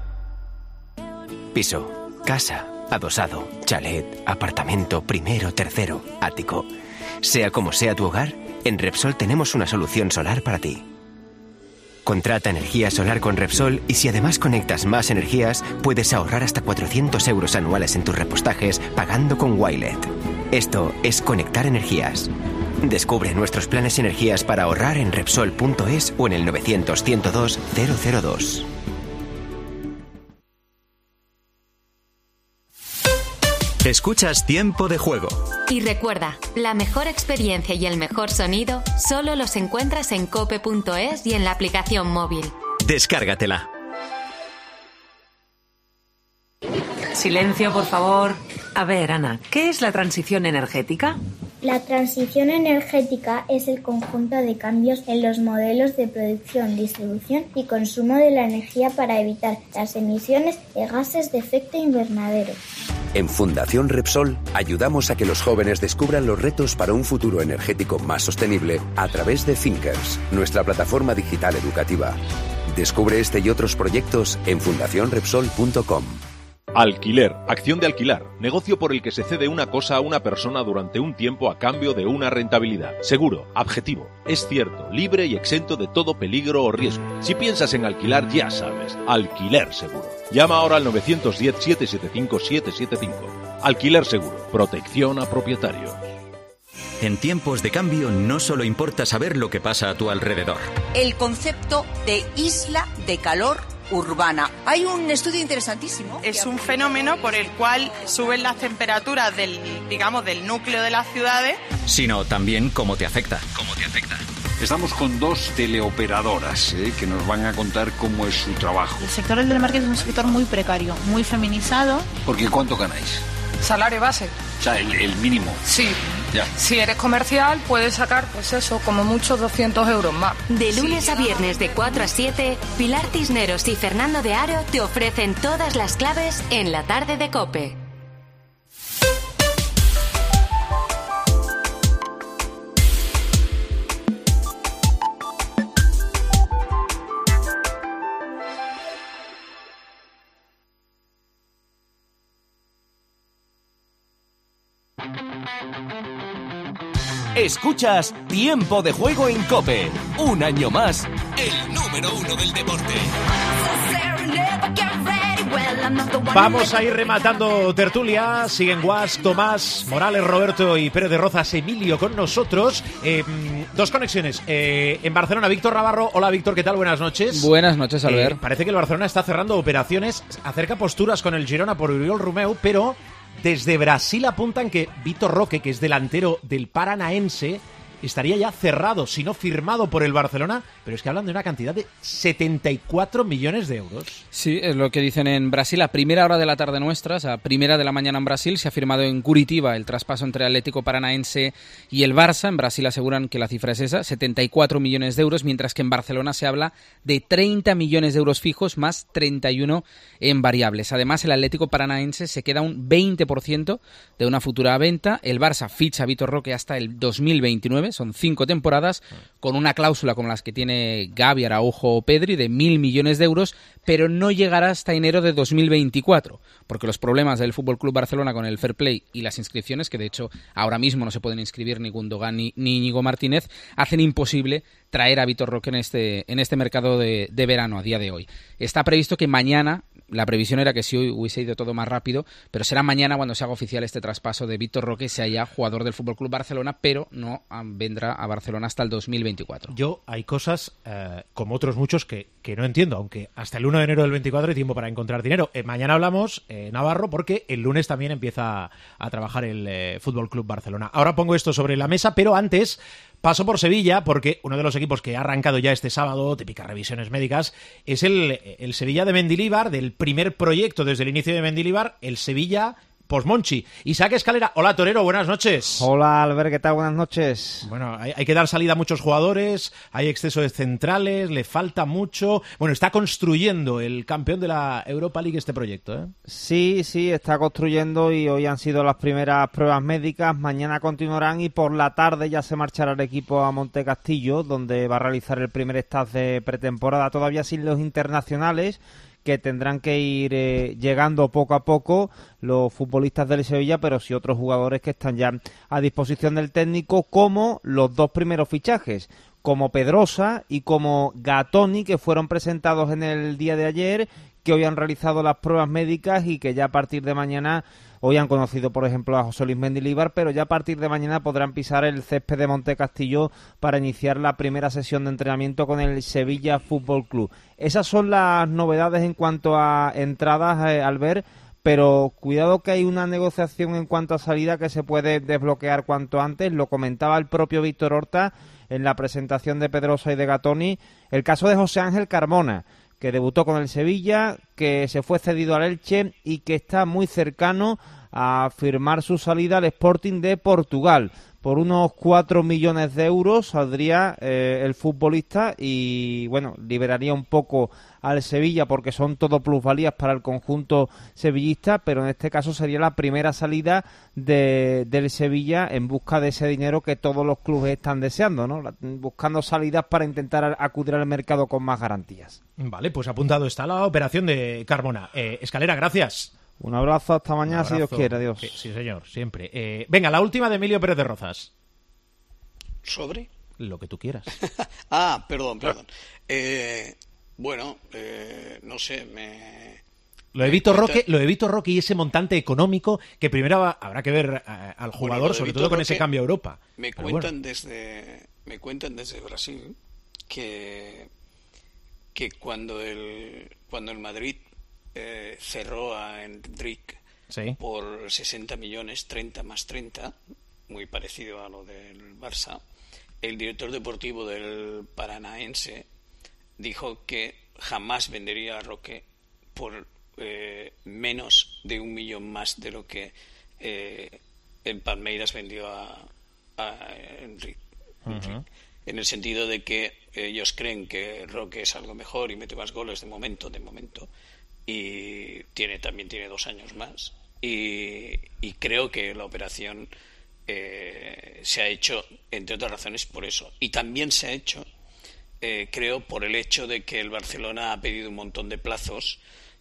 Piso, casa, adosado, chalet, apartamento, primero, tercero, ático. Sea como sea tu hogar, en Repsol tenemos una solución solar para ti. Contrata energía solar con Repsol y si además conectas más energías, puedes ahorrar hasta cuatrocientos euros anuales en tus repostajes pagando con Wilet. Esto es conectar energías. Descubre nuestros planes energías para ahorrar en Repsol punto es o en el novecientos, ciento dos, cero cero dos. Escuchas Tiempo de Juego. Y recuerda, la mejor experiencia y el mejor sonido solo los encuentras en cope punto es y en la aplicación móvil. Descárgatela. Silencio, por favor. A ver, Ana, ¿qué es la transición energética? La transición energética es el conjunto de cambios en los modelos de producción, distribución y consumo de la energía para evitar las emisiones de gases de efecto invernadero. En Fundación Repsol ayudamos a que los jóvenes descubran los retos para un futuro energético más sostenible a través de Thinkers, nuestra plataforma digital educativa. Descubre este y otros proyectos en fundación repsol punto com. Alquiler, acción de alquilar, negocio por el que se cede una cosa a una persona durante un tiempo a cambio de una rentabilidad. Seguro, objetivo, es cierto, libre y exento de todo peligro o riesgo. Si piensas en alquilar, ya sabes, Alquiler Seguro. Llama ahora al novecientos diez, setecientos setenta y cinco, setecientos setenta y cinco. Alquiler Seguro, protección a propietarios. En tiempos de cambio no solo importa saber lo que pasa a tu alrededor. El concepto de isla de calor urbana. Hay un estudio interesantísimo. Es un fenómeno por el cual suben las temperaturas del, digamos, del núcleo de las ciudades. Sino también cómo te afecta. ¿Cómo te afecta? Estamos con dos teleoperadoras ¿eh? que nos van a contar cómo es su trabajo. El sector del telemarketing es un sector muy precario, muy feminizado. Porque ¿cuánto ganáis? Salario base. O sea, el, el mínimo. Sí. Ya. Si eres comercial, puedes sacar, pues eso, como mucho doscientos euros más. De lunes a viernes de cuatro a siete, Pilar Cisneros y Fernando de Aro te ofrecen todas las claves en la tarde de COPE. Escuchas Tiempo de Juego en COPE. Un año más, el número uno del deporte. Vamos a ir rematando tertulia. Siguen Guas, Tomás, Morales, Roberto y Pérez de Rozas, Emilio con nosotros. Eh, dos conexiones. Eh, en Barcelona, Víctor Navarro. Hola, Víctor, ¿qué tal? Buenas noches. Buenas noches, Albert. Eh, parece que el Barcelona está cerrando operaciones, acerca posturas con el Girona por Oriol Romeu, pero desde Brasil apuntan que Vitor Roque, que es delantero del Paranaense, estaría ya cerrado, si no firmado por el Barcelona, pero es que hablan de una cantidad de setenta y cuatro millones de euros. Sí, es lo que dicen en Brasil. A primera hora de la tarde nuestra, o sea, primera de la mañana en Brasil, se ha firmado en Curitiba el traspaso entre Atlético Paranaense y el Barça. En Brasil aseguran que la cifra es esa, setenta y cuatro millones de euros, mientras que en Barcelona se habla de treinta millones de euros fijos más treinta y uno en variables. Además, el Atlético Paranaense se queda un veinte por ciento de una futura venta. El Barça ficha a Vitor Roque hasta el dos mil veintinueve. Son cinco temporadas, con una cláusula como las que tiene Gavi, Araujo o Pedri de mil millones de euros, pero no llegará hasta enero de dos mil veinticuatro, porque los problemas del F C Barcelona con el fair play y las inscripciones, que de hecho ahora mismo no se pueden inscribir ni Gundogan ni, ni Íñigo Martínez, hacen imposible traer a Vitor Roque en este, en este mercado de, de verano a día de hoy. Está previsto que mañana, la previsión era que si hoy hubiese ido todo más rápido, pero será mañana cuando se haga oficial este traspaso de Vitor Roque, sea ya jugador del F C Barcelona, pero no vendrá a Barcelona hasta el dos mil veinticuatro. Yo hay cosas, eh, como otros muchos, que, que no entiendo, aunque hasta el uno de enero del veinticuatro hay tiempo para encontrar dinero. Eh, mañana hablamos, eh, Navarro, porque el lunes también empieza a, a trabajar el eh, F C Barcelona. Ahora pongo esto sobre la mesa, pero antes paso por Sevilla, porque uno de los equipos que ha arrancado ya este sábado, típicas revisiones médicas, es el, el Sevilla de Mendilibar, del primer proyecto desde el inicio de Mendilibar, el Sevilla Posmonchi. Isaac Escalera, hola Torero, buenas noches. Hola Albert, ¿qué tal? Buenas noches. Bueno, hay, hay que dar salida a muchos jugadores, hay exceso de centrales, le falta mucho. Bueno, está construyendo el campeón de la Europa League este proyecto, ¿eh? Sí, sí, está construyendo y hoy han sido las primeras pruebas médicas, mañana continuarán y por la tarde ya se marchará el equipo a Montecastillo, donde va a realizar el primer staff de pretemporada, todavía sin los internacionales, que tendrán que ir eh, llegando poco a poco los futbolistas del Sevilla, pero sí otros jugadores que están ya a disposición del técnico, como los dos primeros fichajes, como Pedrosa y como Gatoni, que fueron presentados en el día de ayer, que hoy han realizado las pruebas médicas y que ya a partir de mañana Hoy han conocido, por ejemplo, a José Luis Mendilibar, pero ya a partir de mañana podrán pisar el césped de Montecastillo para iniciar la primera sesión de entrenamiento con el Sevilla Fútbol Club. Esas son las novedades en cuanto a entradas, eh, Albert, pero cuidado que hay una negociación en cuanto a salida que se puede desbloquear cuanto antes. Lo comentaba el propio Víctor Horta en la presentación de Pedrosa y de Gatoni, el caso de José Ángel Carmona, que debutó con el Sevilla, que se fue cedido al Elche y que está muy cercano a firmar su salida al Sporting de Portugal. Por unos cuatro millones de euros saldría eh, el futbolista y, bueno, liberaría un poco al Sevilla porque son todo plusvalías para el conjunto sevillista, pero en este caso sería la primera salida de, del Sevilla en busca de ese dinero que todos los clubes están deseando, ¿no? Buscando salidas para intentar acudir al mercado con más garantías. Vale, pues apuntado está la operación de Carmona. Eh, Escalera, gracias. Un abrazo, hasta mañana, si Dios quiere, adiós. Sí, sí, señor, siempre. Eh, venga, la última de Emilio Pérez de Rozas. ¿Sobre? Lo que tú quieras. ah, perdón, perdón. Eh, bueno, eh, no sé, me... Lo de Vitor Roque, lo de Vitor Roque y ese montante económico que primero habrá que ver eh, al jugador, bueno, sobre todo con Roque, ese cambio a Europa. Me Pero cuentan bueno. desde me cuentan desde Brasil que que cuando el cuando el Madrid Eh, cerró a Endrick sí. por sesenta millones, treinta más treinta, muy parecido a lo del Barça. El director deportivo del Paranaense dijo que jamás vendería a Roque por eh, menos de un millón más de lo que eh, el Palmeiras vendió a, a Endrick. Uh-huh. En el sentido de que ellos creen que Roque es algo mejor y mete más goles de momento, de momento. Y tiene también tiene dos años más y, y creo que la operación eh, se ha hecho entre otras razones por eso, y también se ha hecho eh, creo por el hecho de que el Barcelona ha pedido un montón de plazos,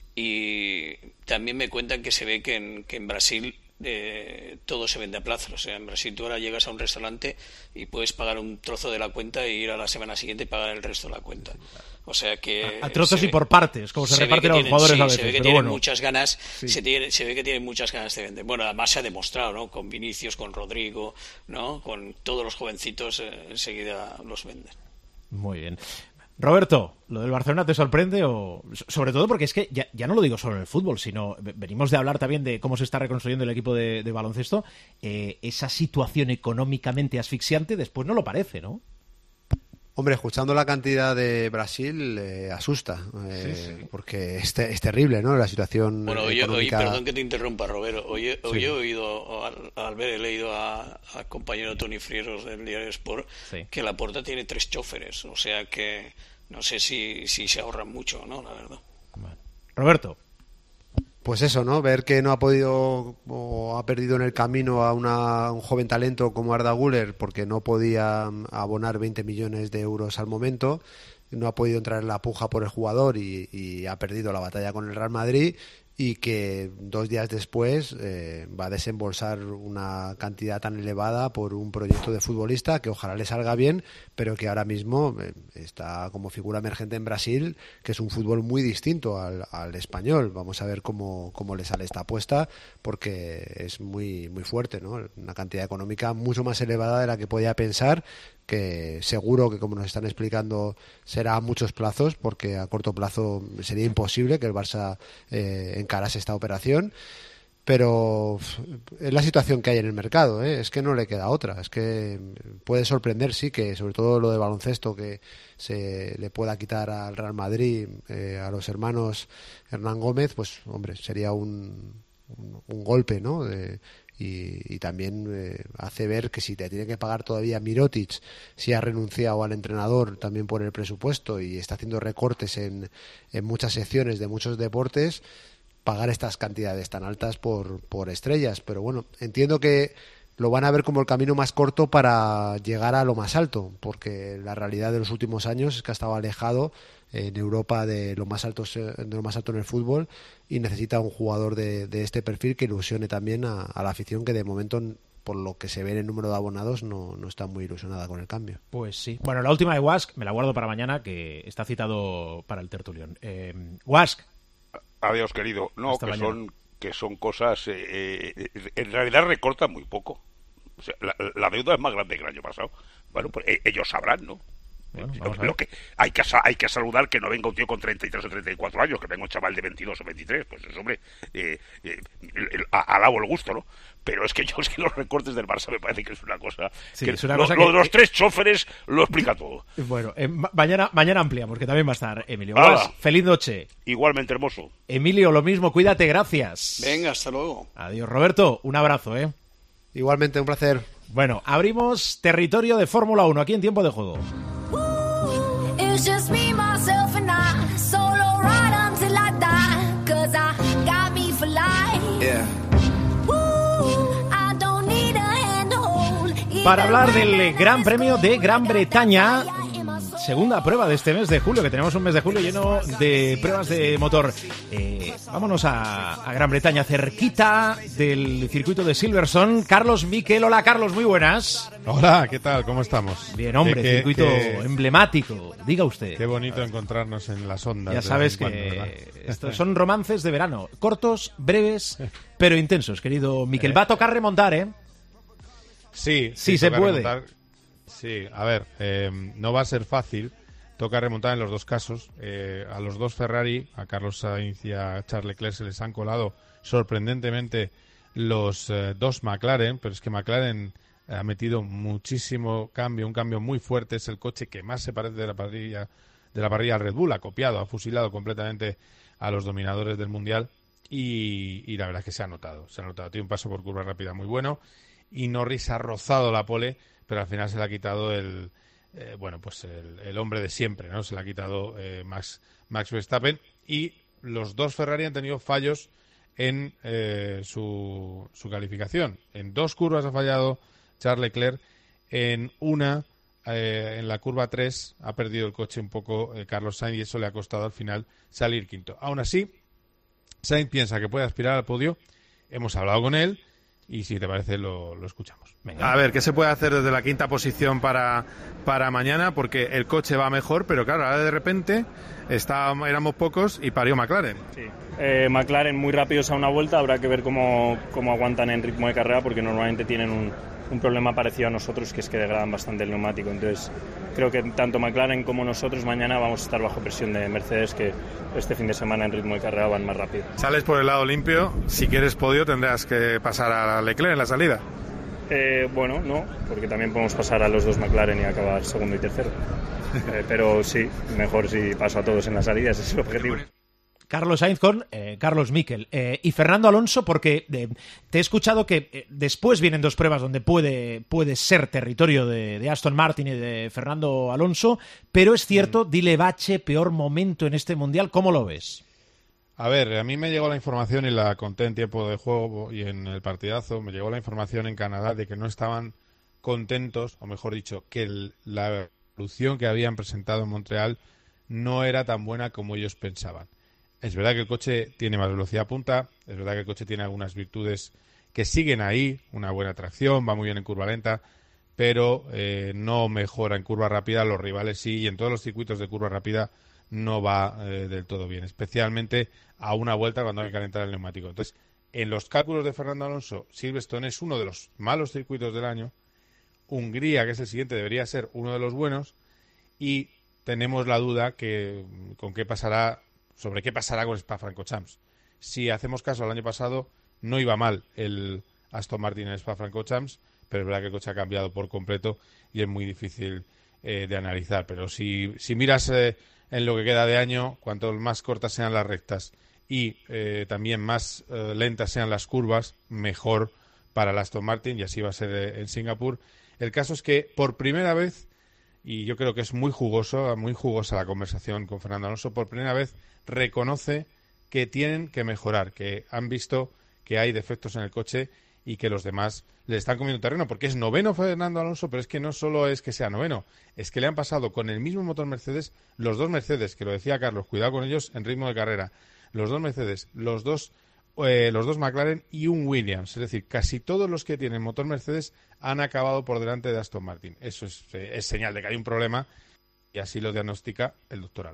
y también me cuentan que se ve que en, que en Brasil eh, todo se vende a plazos. O sea, en Brasil tú ahora llegas a un restaurante y puedes pagar un trozo de la cuenta e ir a la semana siguiente y pagar el resto de la cuenta. O sea que... A, a trozos y por partes, como se, se reparten a los jugadores sí, a veces. Se ve que pero tienen bueno. muchas ganas, sí. se, tiene, se ve que tienen muchas ganas de vender. Bueno, además se ha demostrado, ¿no? Con Vinicius, con Rodrigo, ¿no? Con todos los jovencitos, eh, enseguida los venden. Muy bien. Roberto, ¿lo del Barcelona te sorprende? O sobre todo porque es que ya, ya no lo digo solo en el fútbol, sino venimos de hablar también de cómo se está reconstruyendo el equipo de, de baloncesto. Eh, esa situación económicamente asfixiante después no lo parece, ¿no? Hombre, escuchando la cantidad de Brasil eh, asusta, eh, sí, sí. porque es, te, es terrible, ¿no? La situación bueno, oye, económica... oye, perdón que te interrumpa, Roberto. Hoy, hoy sí. he oído, al, al ver, he leído a, al compañero Toni Frieros del diario Sport sí. que Laporta tiene tres choferes, o sea que no sé si, si se ahorran mucho, ¿no? La verdad. Bueno. Roberto. Pues eso, ¿no? Ver que no ha podido o ha perdido en el camino a una, un joven talento como Arda Güler porque no podía abonar veinte millones de euros al momento, no ha podido entrar en la puja por el jugador y, y ha perdido la batalla con el Real Madrid, y que dos días después eh, va a desembolsar una cantidad tan elevada por un proyecto de futbolista que ojalá le salga bien, pero que ahora mismo eh, está como figura emergente en Brasil, que es un fútbol muy distinto al, al español. Vamos a ver cómo, cómo le sale esta apuesta, porque es muy, muy fuerte, ¿no? Una cantidad económica mucho más elevada de la que podía pensar, que seguro que, como nos están explicando, será a muchos plazos, porque a corto plazo sería imposible que el Barça eh, encarase esta operación, pero es la situación que hay en el mercado, ¿eh? Es que no le queda otra, es que puede sorprender, sí, que sobre todo lo de baloncesto, que se le pueda quitar al Real Madrid, eh, a los hermanos Hernán Gómez, pues hombre, sería un, un, un golpe, ¿no? De, Y, y también eh, hace ver que si te tiene que pagar todavía Mirotic, si ha renunciado al entrenador también por el presupuesto y está haciendo recortes en, en muchas secciones de muchos deportes, pagar estas cantidades tan altas por, por estrellas. Pero bueno, entiendo que lo van a ver como el camino más corto para llegar a lo más alto, porque la realidad de los últimos años es que ha estado alejado en Europa de lo más alto, de lo más alto en el fútbol, y necesita un jugador de, de este perfil que ilusione también a, a la afición, que de momento, por lo que se ve en el número de abonados, no, no está muy ilusionada con el cambio. Pues sí. Bueno, la última de Wask me la guardo para mañana, que está citado para el tertulión. Eh, Wask. Adiós, querido. No, Hasta que mañana. son que son cosas, eh, eh, en realidad recortan muy poco. O sea, la, la deuda es más grande que el año pasado. Bueno, pues eh, ellos sabrán, ¿no? Bueno, lo, lo que hay que hay que saludar que no venga un tío con treinta y tres o treinta y cuatro años, que venga un chaval de veintidós o veintitrés, pues eso, hombre, eh, eh, alabo el gusto, ¿no? Pero es que yo sí los recortes del Barça me parece que es una cosa sí, que es una lo, cosa lo que... de los tres choferes lo explica todo. Bueno, eh, mañana mañana ampliamos, que también va a estar Emilio. Ah, Guas, feliz noche. Igualmente, hermoso. Emilio, lo mismo, cuídate, gracias. Venga, hasta luego. Adiós, Roberto, un abrazo, ¿eh? Igualmente, un placer. Bueno, abrimos territorio de Fórmula uno aquí en Tiempo de Juego. It's just me, myself and I, solo ride until I die, cause I got me for life. Yeah. Ooh, I don't need a hand to hold. Para hablar del Gran Premio de Gran Bretaña, segunda prueba de este mes de julio, que tenemos un mes de julio lleno de pruebas de motor. Eh, vámonos a, a Gran Bretaña, cerquita del circuito de Silverstone. Carlos Miquel, hola Carlos, muy buenas. Hola, ¿qué tal? ¿Cómo estamos? Bien, hombre, que, circuito que, emblemático, diga usted. Qué bonito encontrarnos en las ondas. Ya sabes que estos son romances de verano, cortos, breves, pero intensos, querido Miquel. Va a tocar remontar, ¿eh? Sí, sí, sí se puede. Remontar. Sí, a ver, eh, no va a ser fácil. Toca remontar en los dos casos. Eh, a los dos Ferrari, a Carlos Sainz y a Charles Leclerc, se les han colado sorprendentemente los eh, dos McLaren, pero es que McLaren ha metido muchísimo cambio, un cambio muy fuerte. Es el coche que más se parece de la parrilla de la parrilla al Red Bull. Ha copiado, ha fusilado completamente a los dominadores del Mundial y, y la verdad es que se ha notado. Se ha notado. Tiene un paso por curva rápida muy bueno y Norris ha rozado la pole, pero al final se le ha quitado el eh, bueno pues el, el hombre de siempre, ¿no? Se le ha quitado eh, Max, Max Verstappen, y los dos Ferrari han tenido fallos en eh, su, su calificación. En dos curvas ha fallado Charles Leclerc, en una, eh, en la curva tres, ha perdido el coche un poco eh, Carlos Sainz, y eso le ha costado al final salir quinto. Aún así, Sainz piensa que puede aspirar al podio. Hemos hablado con él y si te parece lo, lo escuchamos. Venga. A ver, ¿qué se puede hacer desde la quinta posición para, para mañana? Porque el coche va mejor, pero claro, ahora de repente está, éramos pocos y parió McLaren. Sí, eh, McLaren muy rápidos a una vuelta, habrá que ver cómo, cómo aguantan en ritmo de carrera, porque normalmente tienen un, un problema parecido a nosotros, que es que degradan bastante el neumático. Entonces creo que tanto McLaren como nosotros mañana vamos a estar bajo presión de Mercedes, que este fin de semana en ritmo de carrera van más rápido. Sales por el lado limpio, si quieres podio tendrás que pasar a Leclerc en la salida. Eh, bueno, no, porque también podemos pasar a los dos McLaren y acabar segundo y tercero. Eh, pero sí, mejor si paso a todos en la salida, ese es el objetivo. Carlos Sainz con eh, Carlos Miquel eh, y Fernando Alonso, porque eh, te he escuchado que eh, después vienen dos pruebas donde puede, puede ser territorio de, de Aston Martin y de Fernando Alonso, pero es cierto, mm. dile bache, peor momento en este Mundial, ¿cómo lo ves? A ver, a mí me llegó la información y la conté en tiempo de juego y en el partidazo, me llegó la información en Canadá de que no estaban contentos, o mejor dicho, que el, la solución que habían presentado en Montreal no era tan buena como ellos pensaban. Es verdad que el coche tiene más velocidad punta, es verdad que el coche tiene algunas virtudes que siguen ahí, una buena tracción, va muy bien en curva lenta, pero eh, no mejora en curva rápida, los rivales sí, y en todos los circuitos de curva rápida no va eh, del todo bien, especialmente a una vuelta cuando hay que calentar el neumático. Entonces, en los cálculos de Fernando Alonso, Silverstone es uno de los malos circuitos del año, Hungría, que es el siguiente, debería ser uno de los buenos, y tenemos la duda que con qué pasará, sobre qué pasará con Spa-Francorchamps. Si hacemos caso al año pasado, no iba mal el Aston Martin en Spa-Francorchamps, pero es verdad que el coche ha cambiado por completo y es muy difícil eh, de analizar. Pero si, si miras eh, en lo que queda de año, cuanto más cortas sean las rectas y eh, también más eh, lentas sean las curvas, mejor para el Aston Martin, y así va a ser eh, en Singapur. El caso es que por primera vez, y yo creo que es muy jugoso, muy jugosa la conversación con Fernando Alonso, por primera vez reconoce que tienen que mejorar, que han visto que hay defectos en el coche y que los demás le están comiendo terreno, porque es noveno Fernando Alonso, pero es que no solo es que sea noveno, es que le han pasado con el mismo motor Mercedes, los dos Mercedes, que lo decía Carlos, cuidado con ellos en ritmo de carrera, los dos Mercedes, los dos eh, los dos McLaren y un Williams, es decir, casi todos los que tienen motor Mercedes han acabado por delante de Aston Martin. Eso es, eh, es señal de que hay un problema, y así lo diagnostica el doctor Alonso.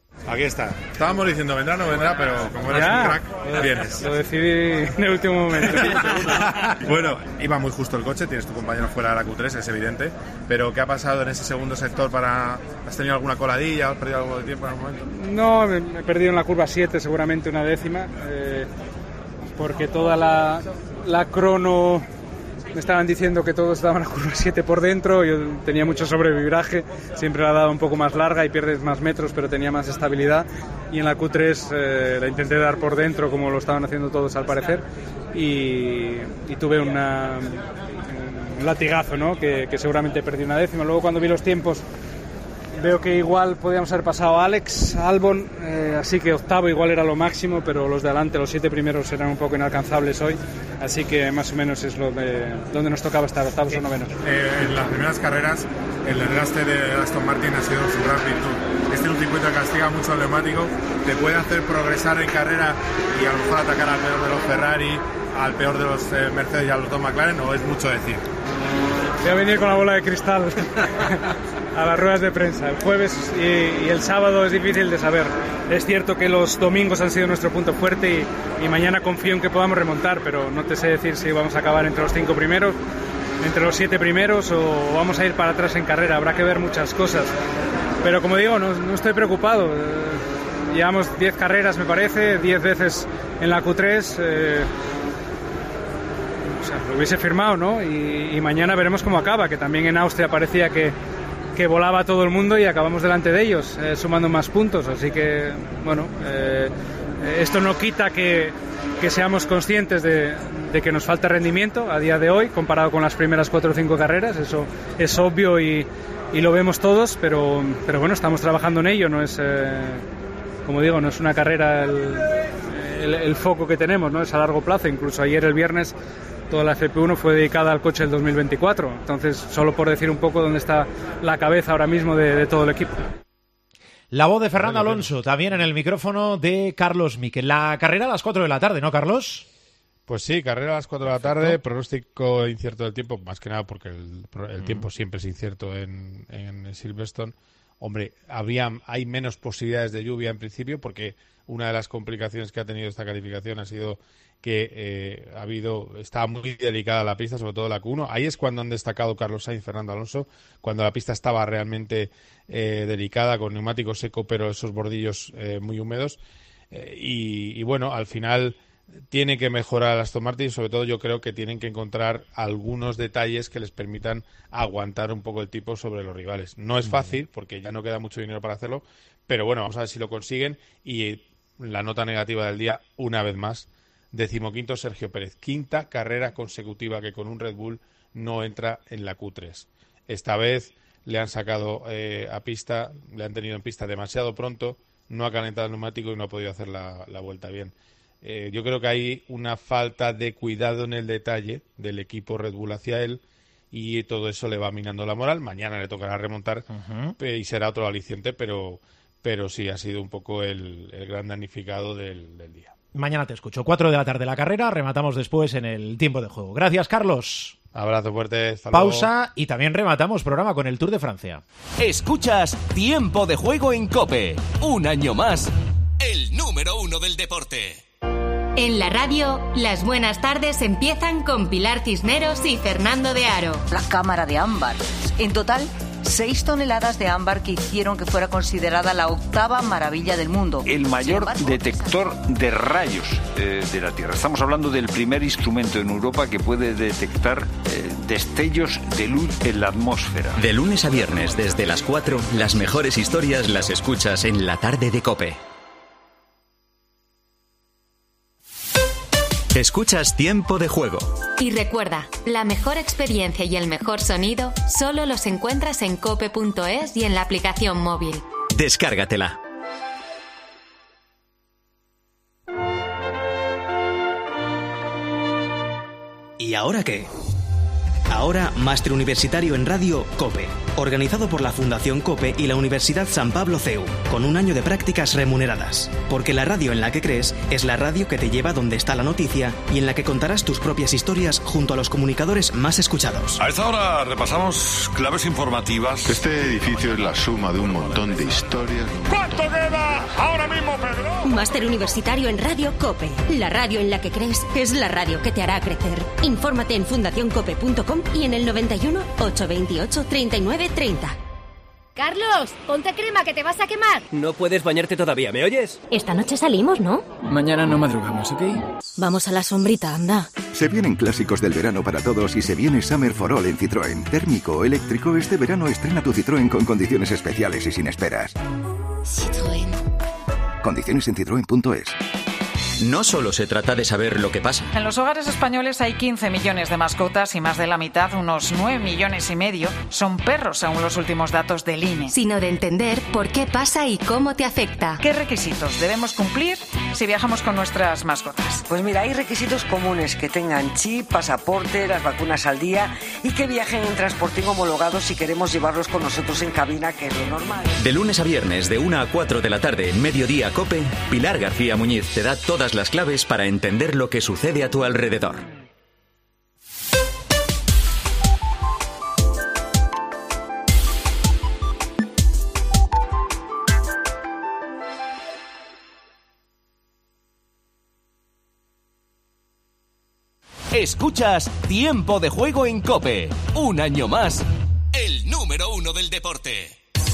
Aquí está. Estábamos diciendo vendrá o no vendrá, pero como eres ya, un crack, vienes. Lo decidí en el último momento. Bueno, iba muy justo el coche, tienes tu compañero fuera de la Q tres, es evidente, pero ¿qué ha pasado en ese segundo sector? Para ¿Has tenido alguna coladilla? ¿Has perdido algo de tiempo en algún momento? No, me he perdido en la curva siete seguramente una décima, eh, porque toda la, la crono... Me estaban diciendo que todos daban la curva siete por dentro, yo tenía mucho sobreviraje, siempre la he dado un poco más larga y pierdes más metros, pero tenía más estabilidad. Y en la Q tres eh, la intenté dar por dentro, como lo estaban haciendo todos al parecer, y, y tuve una, un latigazo, ¿no? que, que seguramente perdí una décima. Luego cuando vi los tiempos veo que igual podíamos haber pasado a Alex, a Albon, eh, así que octavo igual era lo máximo, pero los de adelante, los siete primeros, eran un poco inalcanzables hoy, así que más o menos es lo de donde nos tocaba estar, octavos o novenos. Eh, en las primeras carreras el desgaste de Aston Martin ha sido su gran virtud. Este es un circuito que castiga mucho al neumático, te puede hacer progresar en carrera y a lo mejor atacar al peor de los Ferrari, al peor de los eh, Mercedes y a los dos McLaren, o es mucho decir. Voy a venir con la bola de cristal a las ruedas de prensa. El jueves y, y el sábado es difícil de saber. Es cierto que los domingos han sido nuestro punto fuerte y, y mañana confío en que podamos remontar, pero no te sé decir si vamos a acabar entre los cinco primeros, entre los siete primeros o vamos a ir para atrás en carrera. Habrá que ver muchas cosas. Pero como digo, no, no estoy preocupado. Eh, llevamos diez carreras, me parece, diez veces en la Q tres. Eh, O sea, lo hubiese firmado, ¿no? Y, y mañana veremos cómo acaba, que también en Austria parecía que, que volaba todo el mundo y acabamos delante de ellos, eh, sumando más puntos. Así que, bueno, eh, esto no quita que, que seamos conscientes de, de que nos falta rendimiento a día de hoy, comparado con las primeras cuatro o cinco carreras. Eso es obvio y, y lo vemos todos, pero, pero bueno, estamos trabajando en ello. No es, eh, como digo, no es una carrera el, el, el foco que tenemos, ¿no? Es a largo plazo. Incluso ayer, el viernes, toda la F P uno fue dedicada al coche del dos mil veinticuatro. Entonces, solo por decir un poco dónde está la cabeza ahora mismo de, de todo el equipo. La voz de Fernando Alonso, también en el micrófono de Carlos Miquel. La carrera a las cuatro de la tarde, ¿no, Carlos? Pues sí, carrera a las cuatro de la tarde, pronóstico incierto del tiempo, más que nada porque el, el tiempo siempre es incierto en, en Silverstone. Hombre, había, hay menos posibilidades de lluvia en principio, porque una de las complicaciones que ha tenido esta calificación ha sido que eh, ha habido, estaba muy delicada la pista, sobre todo la Q uno. Ahí es cuando han destacado Carlos Sainz y Fernando Alonso, cuando la pista estaba realmente eh, delicada, con neumático seco, pero esos bordillos eh, muy húmedos. Eh, y, y bueno, al final tiene que mejorar Aston Martin, sobre todo yo creo que tienen que encontrar algunos detalles que les permitan aguantar un poco el tipo sobre los rivales. No es fácil, porque ya no queda mucho dinero para hacerlo, pero bueno, vamos a ver si lo consiguen. Y la nota negativa del día, una vez más, decimoquinto Sergio Pérez, quinta carrera consecutiva que con un Red Bull no entra en la Q tres. Esta vez le han sacado eh, a pista, le han tenido en pista demasiado pronto, no ha calentado el neumático y no ha podido hacer la, la vuelta bien. Eh, yo creo que hay una falta de cuidado en el detalle del equipo Red Bull hacia él y todo eso le va minando la moral. Mañana le tocará remontar uh-huh. y será otro aliciente, pero, pero sí ha sido un poco el, el gran damnificado del, del día. Mañana te escucho. Cuatro de la tarde la carrera, rematamos después en el tiempo de juego. Gracias, Carlos. Abrazo fuerte. Hasta Pausa luego. Y también rematamos programa con el Tour de Francia. Escuchas Tiempo de Juego en COPE. Un año más, el número uno del deporte. En la radio, las buenas tardes empiezan con Pilar Cisneros y Fernando de Aro. La cámara de ámbar. En total, seis toneladas de ámbar que hicieron que fuera considerada la octava maravilla del mundo. El mayor embargo, detector de rayos eh, de la Tierra. Estamos hablando del primer instrumento en Europa que puede detectar eh, destellos de luz en la atmósfera. De lunes a viernes, desde las cuatro, las mejores historias las escuchas en la tarde de COPE. Escuchas Tiempo de Juego. Y recuerda, la mejor experiencia y el mejor sonido solo los encuentras en cope punto es y en la aplicación móvil. Descárgatela. ¿Y ahora qué? Ahora, Máster Universitario en Radio COPE, organizado por la Fundación COPE y la Universidad San Pablo C E U, con un año de prácticas remuneradas. Porque la radio en la que crees es la radio que te lleva donde está la noticia y en la que contarás tus propias historias junto a los comunicadores más escuchados. A esta hora repasamos claves informativas. Este edificio es la suma de un montón de historias. ¿Cuánto queda? Ahora mismo, Pedro. Máster Universitario en Radio COPE. La radio en la que crees es la radio que te hará crecer. Infórmate en fundación cope punto com y en el noventa y uno, ochocientos veintiocho, treinta y nueve treinta. Carlos, ponte crema que te vas a quemar. No puedes bañarte todavía, ¿me oyes? Esta noche salimos, ¿no? Mañana no madrugamos, ¿ok? Vamos a la sombrita, anda. Se vienen clásicos del verano para todos y se viene Summer for All en Citroën. Térmico o eléctrico, este verano estrena tu Citroën con condiciones especiales y sin esperas. Citroën. Condiciones en citroen punto es. No solo se trata de saber lo que pasa. En los hogares españoles hay quince millones de mascotas y más de la mitad, unos nueve millones y medio, son perros, según los últimos datos del I N E. Sino de entender por qué pasa y cómo te afecta. ¿Qué requisitos debemos cumplir si viajamos con nuestras mascotas? Pues mira, hay requisitos comunes: que tengan chip, pasaporte, las vacunas al día y que viajen en transporte homologado si queremos llevarlos con nosotros en cabina, que es lo normal. De lunes a viernes, de una a cuatro de la tarde, en Mediodía COPE, Pilar García Muñiz te da todas las claves para entender lo que sucede a tu alrededor. Escuchas Tiempo de Juego en COPE. Un año más, el número uno del deporte.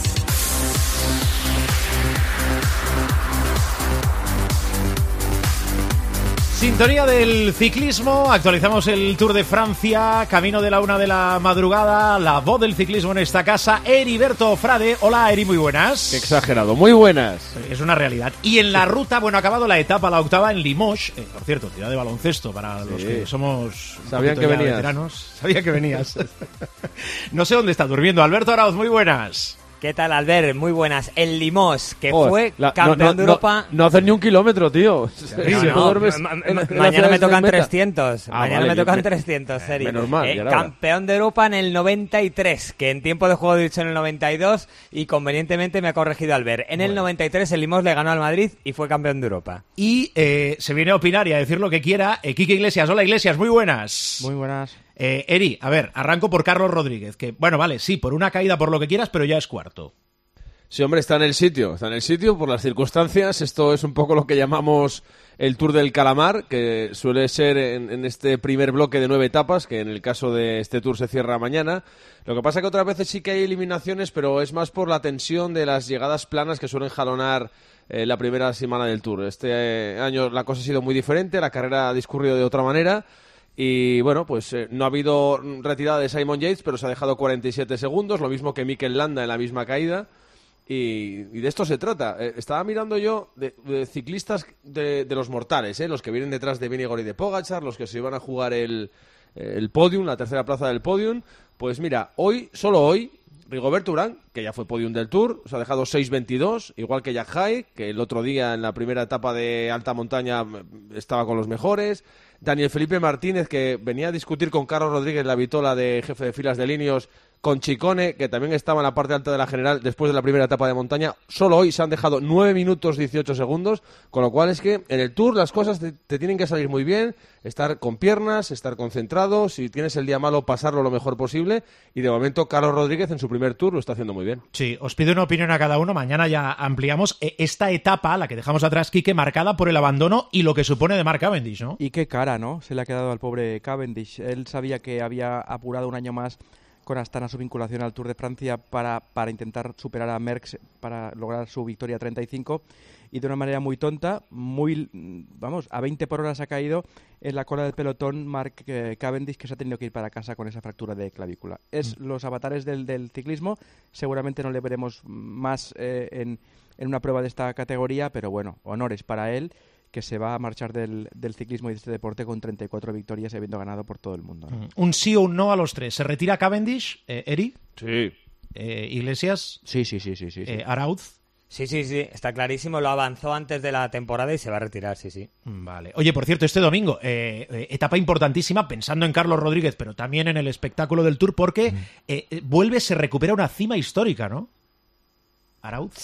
Sintonía del ciclismo, actualizamos el Tour de Francia, camino de la una de la madrugada, la voz del ciclismo en esta casa, Heriberto Frade. Hola, Eri, muy buenas. Qué exagerado, muy buenas. Es una realidad. Y en la ruta, bueno, ha acabado la etapa, la octava en Limoges, eh, por cierto, ciudad de baloncesto para sí. los que somos Sabían que venías. veteranos. Sabía que venías. No sé dónde está durmiendo. Alberto Arauz, muy buenas. ¿Qué tal, Albert? Muy buenas. En Limoges, que Joder, fue la, campeón no, no, de Europa... No, no haces ni un kilómetro, tío. No, no, no, duermes ma ma en mañana me tocan trescientos. Ah, mañana vale, me tocan me, trescientos, serio. Menos mal, eh, campeón de Europa en el noventa y tres, que en tiempo de juego he dicho en el noventa y dos, y convenientemente me ha corregido Albert. En bueno. el noventa y tres el Limoges le ganó al Madrid y fue campeón de Europa. Y eh, se viene a opinar y a decir lo que quiera eh, Quique Iglesias. Hola, Iglesias, muy buenas. Muy buenas. Eh, Eri, a ver, arranco por Carlos Rodríguez, que, bueno, vale, sí, por una caída, por lo que quieras, pero ya es cuarto. Sí, hombre, está en el sitio, está en el sitio por las circunstancias. Esto es un poco lo que llamamos el Tour del Calamar, que suele ser en, en este primer bloque de nueve etapas, que en el caso de este Tour se cierra mañana. Lo que pasa que otras veces sí que hay eliminaciones, pero es más por la tensión de las llegadas planas que suelen jalonar eh, la primera semana del Tour. Este eh, año la cosa ha sido muy diferente, la carrera ha discurrido de otra manera. Y bueno, pues eh, no ha habido retirada de Simon Yates, pero se ha dejado cuarenta y siete segundos, lo mismo que Mikel Landa en la misma caída. Y, y de esto se trata. Eh, estaba mirando yo de, de ciclistas de, de los mortales, eh, los que vienen detrás de Vingegaard y de Pogačar, los que se iban a jugar el, el podium, la tercera plaza del podium. Pues mira, hoy, solo hoy, Rigoberto Urán, que ya fue podium del Tour, se ha dejado seis veintidós, igual que Jack Haig, que el otro día en la primera etapa de alta montaña estaba con los mejores. Daniel Felipe Martínez, que venía a discutir con Carlos Rodríguez la vitola de jefe de filas de Ineos, con Chicone, que también estaba en la parte alta de la general después de la primera etapa de montaña. Solo hoy se han dejado nueve minutos dieciocho segundos, con lo cual es que en el Tour las cosas te, te tienen que salir muy bien, estar con piernas, estar concentrado, si tienes el día malo pasarlo lo mejor posible, y de momento Carlos Rodríguez en su primer Tour lo está haciendo muy bien. Sí, os pido una opinión a cada uno, mañana ya ampliamos esta etapa, la que dejamos atrás, Quique, marcada por el abandono y lo que supone de Mark Cavendish, ¿no? Y qué cara, ¿no? Se le ha quedado al pobre Cavendish. Él sabía que había apurado un año más con Astana su vinculación al Tour de Francia para, para intentar superar a Merckx para lograr su victoria treinta y cinco, y de una manera muy tonta, muy vamos, a veinte por hora se ha caído en la cola del pelotón Mark eh, Cavendish, que se ha tenido que ir para casa con esa fractura de clavícula. Es mm. los avatares del, del ciclismo, seguramente no le veremos más eh, en, en una prueba de esta categoría, pero bueno, honores para él, que se va a marchar del, del ciclismo y de este deporte con treinta y cuatro victorias, habiendo ganado por todo el mundo, ¿no? Un sí o un no a los tres. ¿Se retira Cavendish, eh, Eri? Sí. Eh, ¿Iglesias? Sí, sí, sí, sí. sí, sí. Eh, ¿Arauz? Sí, sí, sí, está clarísimo. Lo avanzó antes de la temporada y se va a retirar, sí, sí. Vale. Oye, por cierto, este domingo, eh, eh, etapa importantísima, pensando en Carlos Rodríguez, pero también en el espectáculo del Tour, porque mm. eh, vuelve, se recupera una cima histórica, ¿no? ¿Arauz? Sí.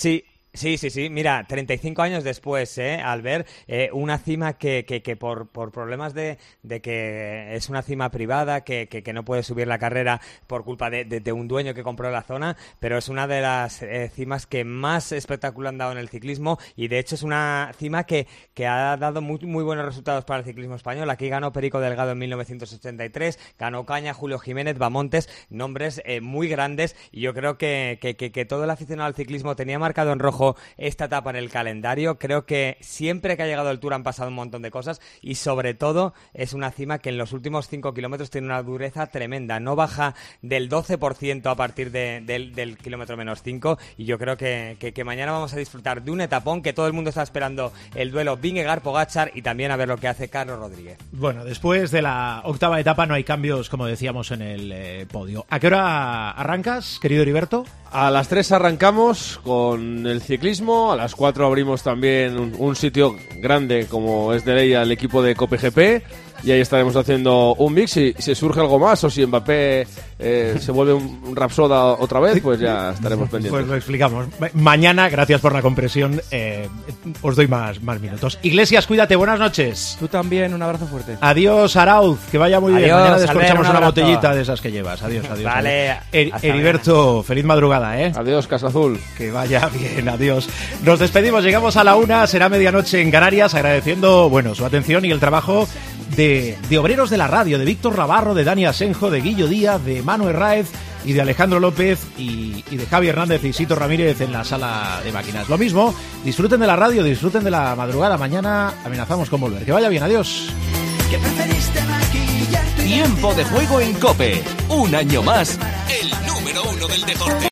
Sí, sí, sí. Mira, treinta y cinco años después, ¿eh? Al ver eh, una cima que, que, que por, por problemas de, de que es una cima privada, que, que, que no puede subir la carrera por culpa de, de, de un dueño que compró la zona, pero es una de las eh, cimas que más espectáculo han dado en el ciclismo y de hecho es una cima que, que ha dado muy, muy buenos resultados para el ciclismo español. Aquí ganó Perico Delgado en mil novecientos ochenta y tres, ganó Caña, Julio Jiménez, Bamontes, nombres eh, muy grandes y yo creo que, que, que, que todo el aficionado al ciclismo tenía marcado en rojo esta etapa en el calendario. Creo que siempre que ha llegado el Tour han pasado un montón de cosas y sobre todo es una cima que en los últimos cinco kilómetros tiene una dureza tremenda, no baja del doce por ciento a partir de, del, del kilómetro menos cinco y yo creo que, que, que mañana vamos a disfrutar de un etapón que todo el mundo está esperando, el duelo Vingegaard-Pogačar y también a ver lo que hace Carlos Rodríguez. Bueno, después de la octava etapa no hay cambios, como decíamos, en el eh, podio. ¿A qué hora arrancas, querido Heriberto? A las tres arrancamos con el ciclismo, a las cuatro abrimos también un, un sitio grande como es de ley al equipo de Cope G P y ahí estaremos haciendo un mix y si surge algo más o si Mbappé eh, se vuelve un, un rapsoda otra vez, pues ya estaremos pendientes. Pues lo explicamos. Mañana, gracias por la compresión, eh, os doy más, más minutos. Iglesias, cuídate, buenas noches. Tú también, un abrazo fuerte. Adiós, Arauz, que vaya muy adiós, bien. Mañana descorchamos Albert, un una abrazo. botellita de esas que llevas. Adiós, adiós. Vale. Adiós. Er, Heriberto, feliz madrugada, ¿eh? Adiós, Casa Azul. Que vaya bien, adiós. Nos despedimos, llegamos a la una, será medianoche en Canarias, agradeciendo, bueno, su atención y el trabajo de, de obreros de la radio, de Víctor Navarro, de Dani Asenjo, de Guillo Díaz, de Manu Herráez y de Alejandro López y, y de Javi Hernández y Sito Ramírez en la sala de máquinas. Lo mismo, disfruten de la radio, disfruten de la madrugada. Mañana amenazamos con volver. Que vaya bien, adiós. Tiempo de juego en COPE. Un año más, el número uno del deporte.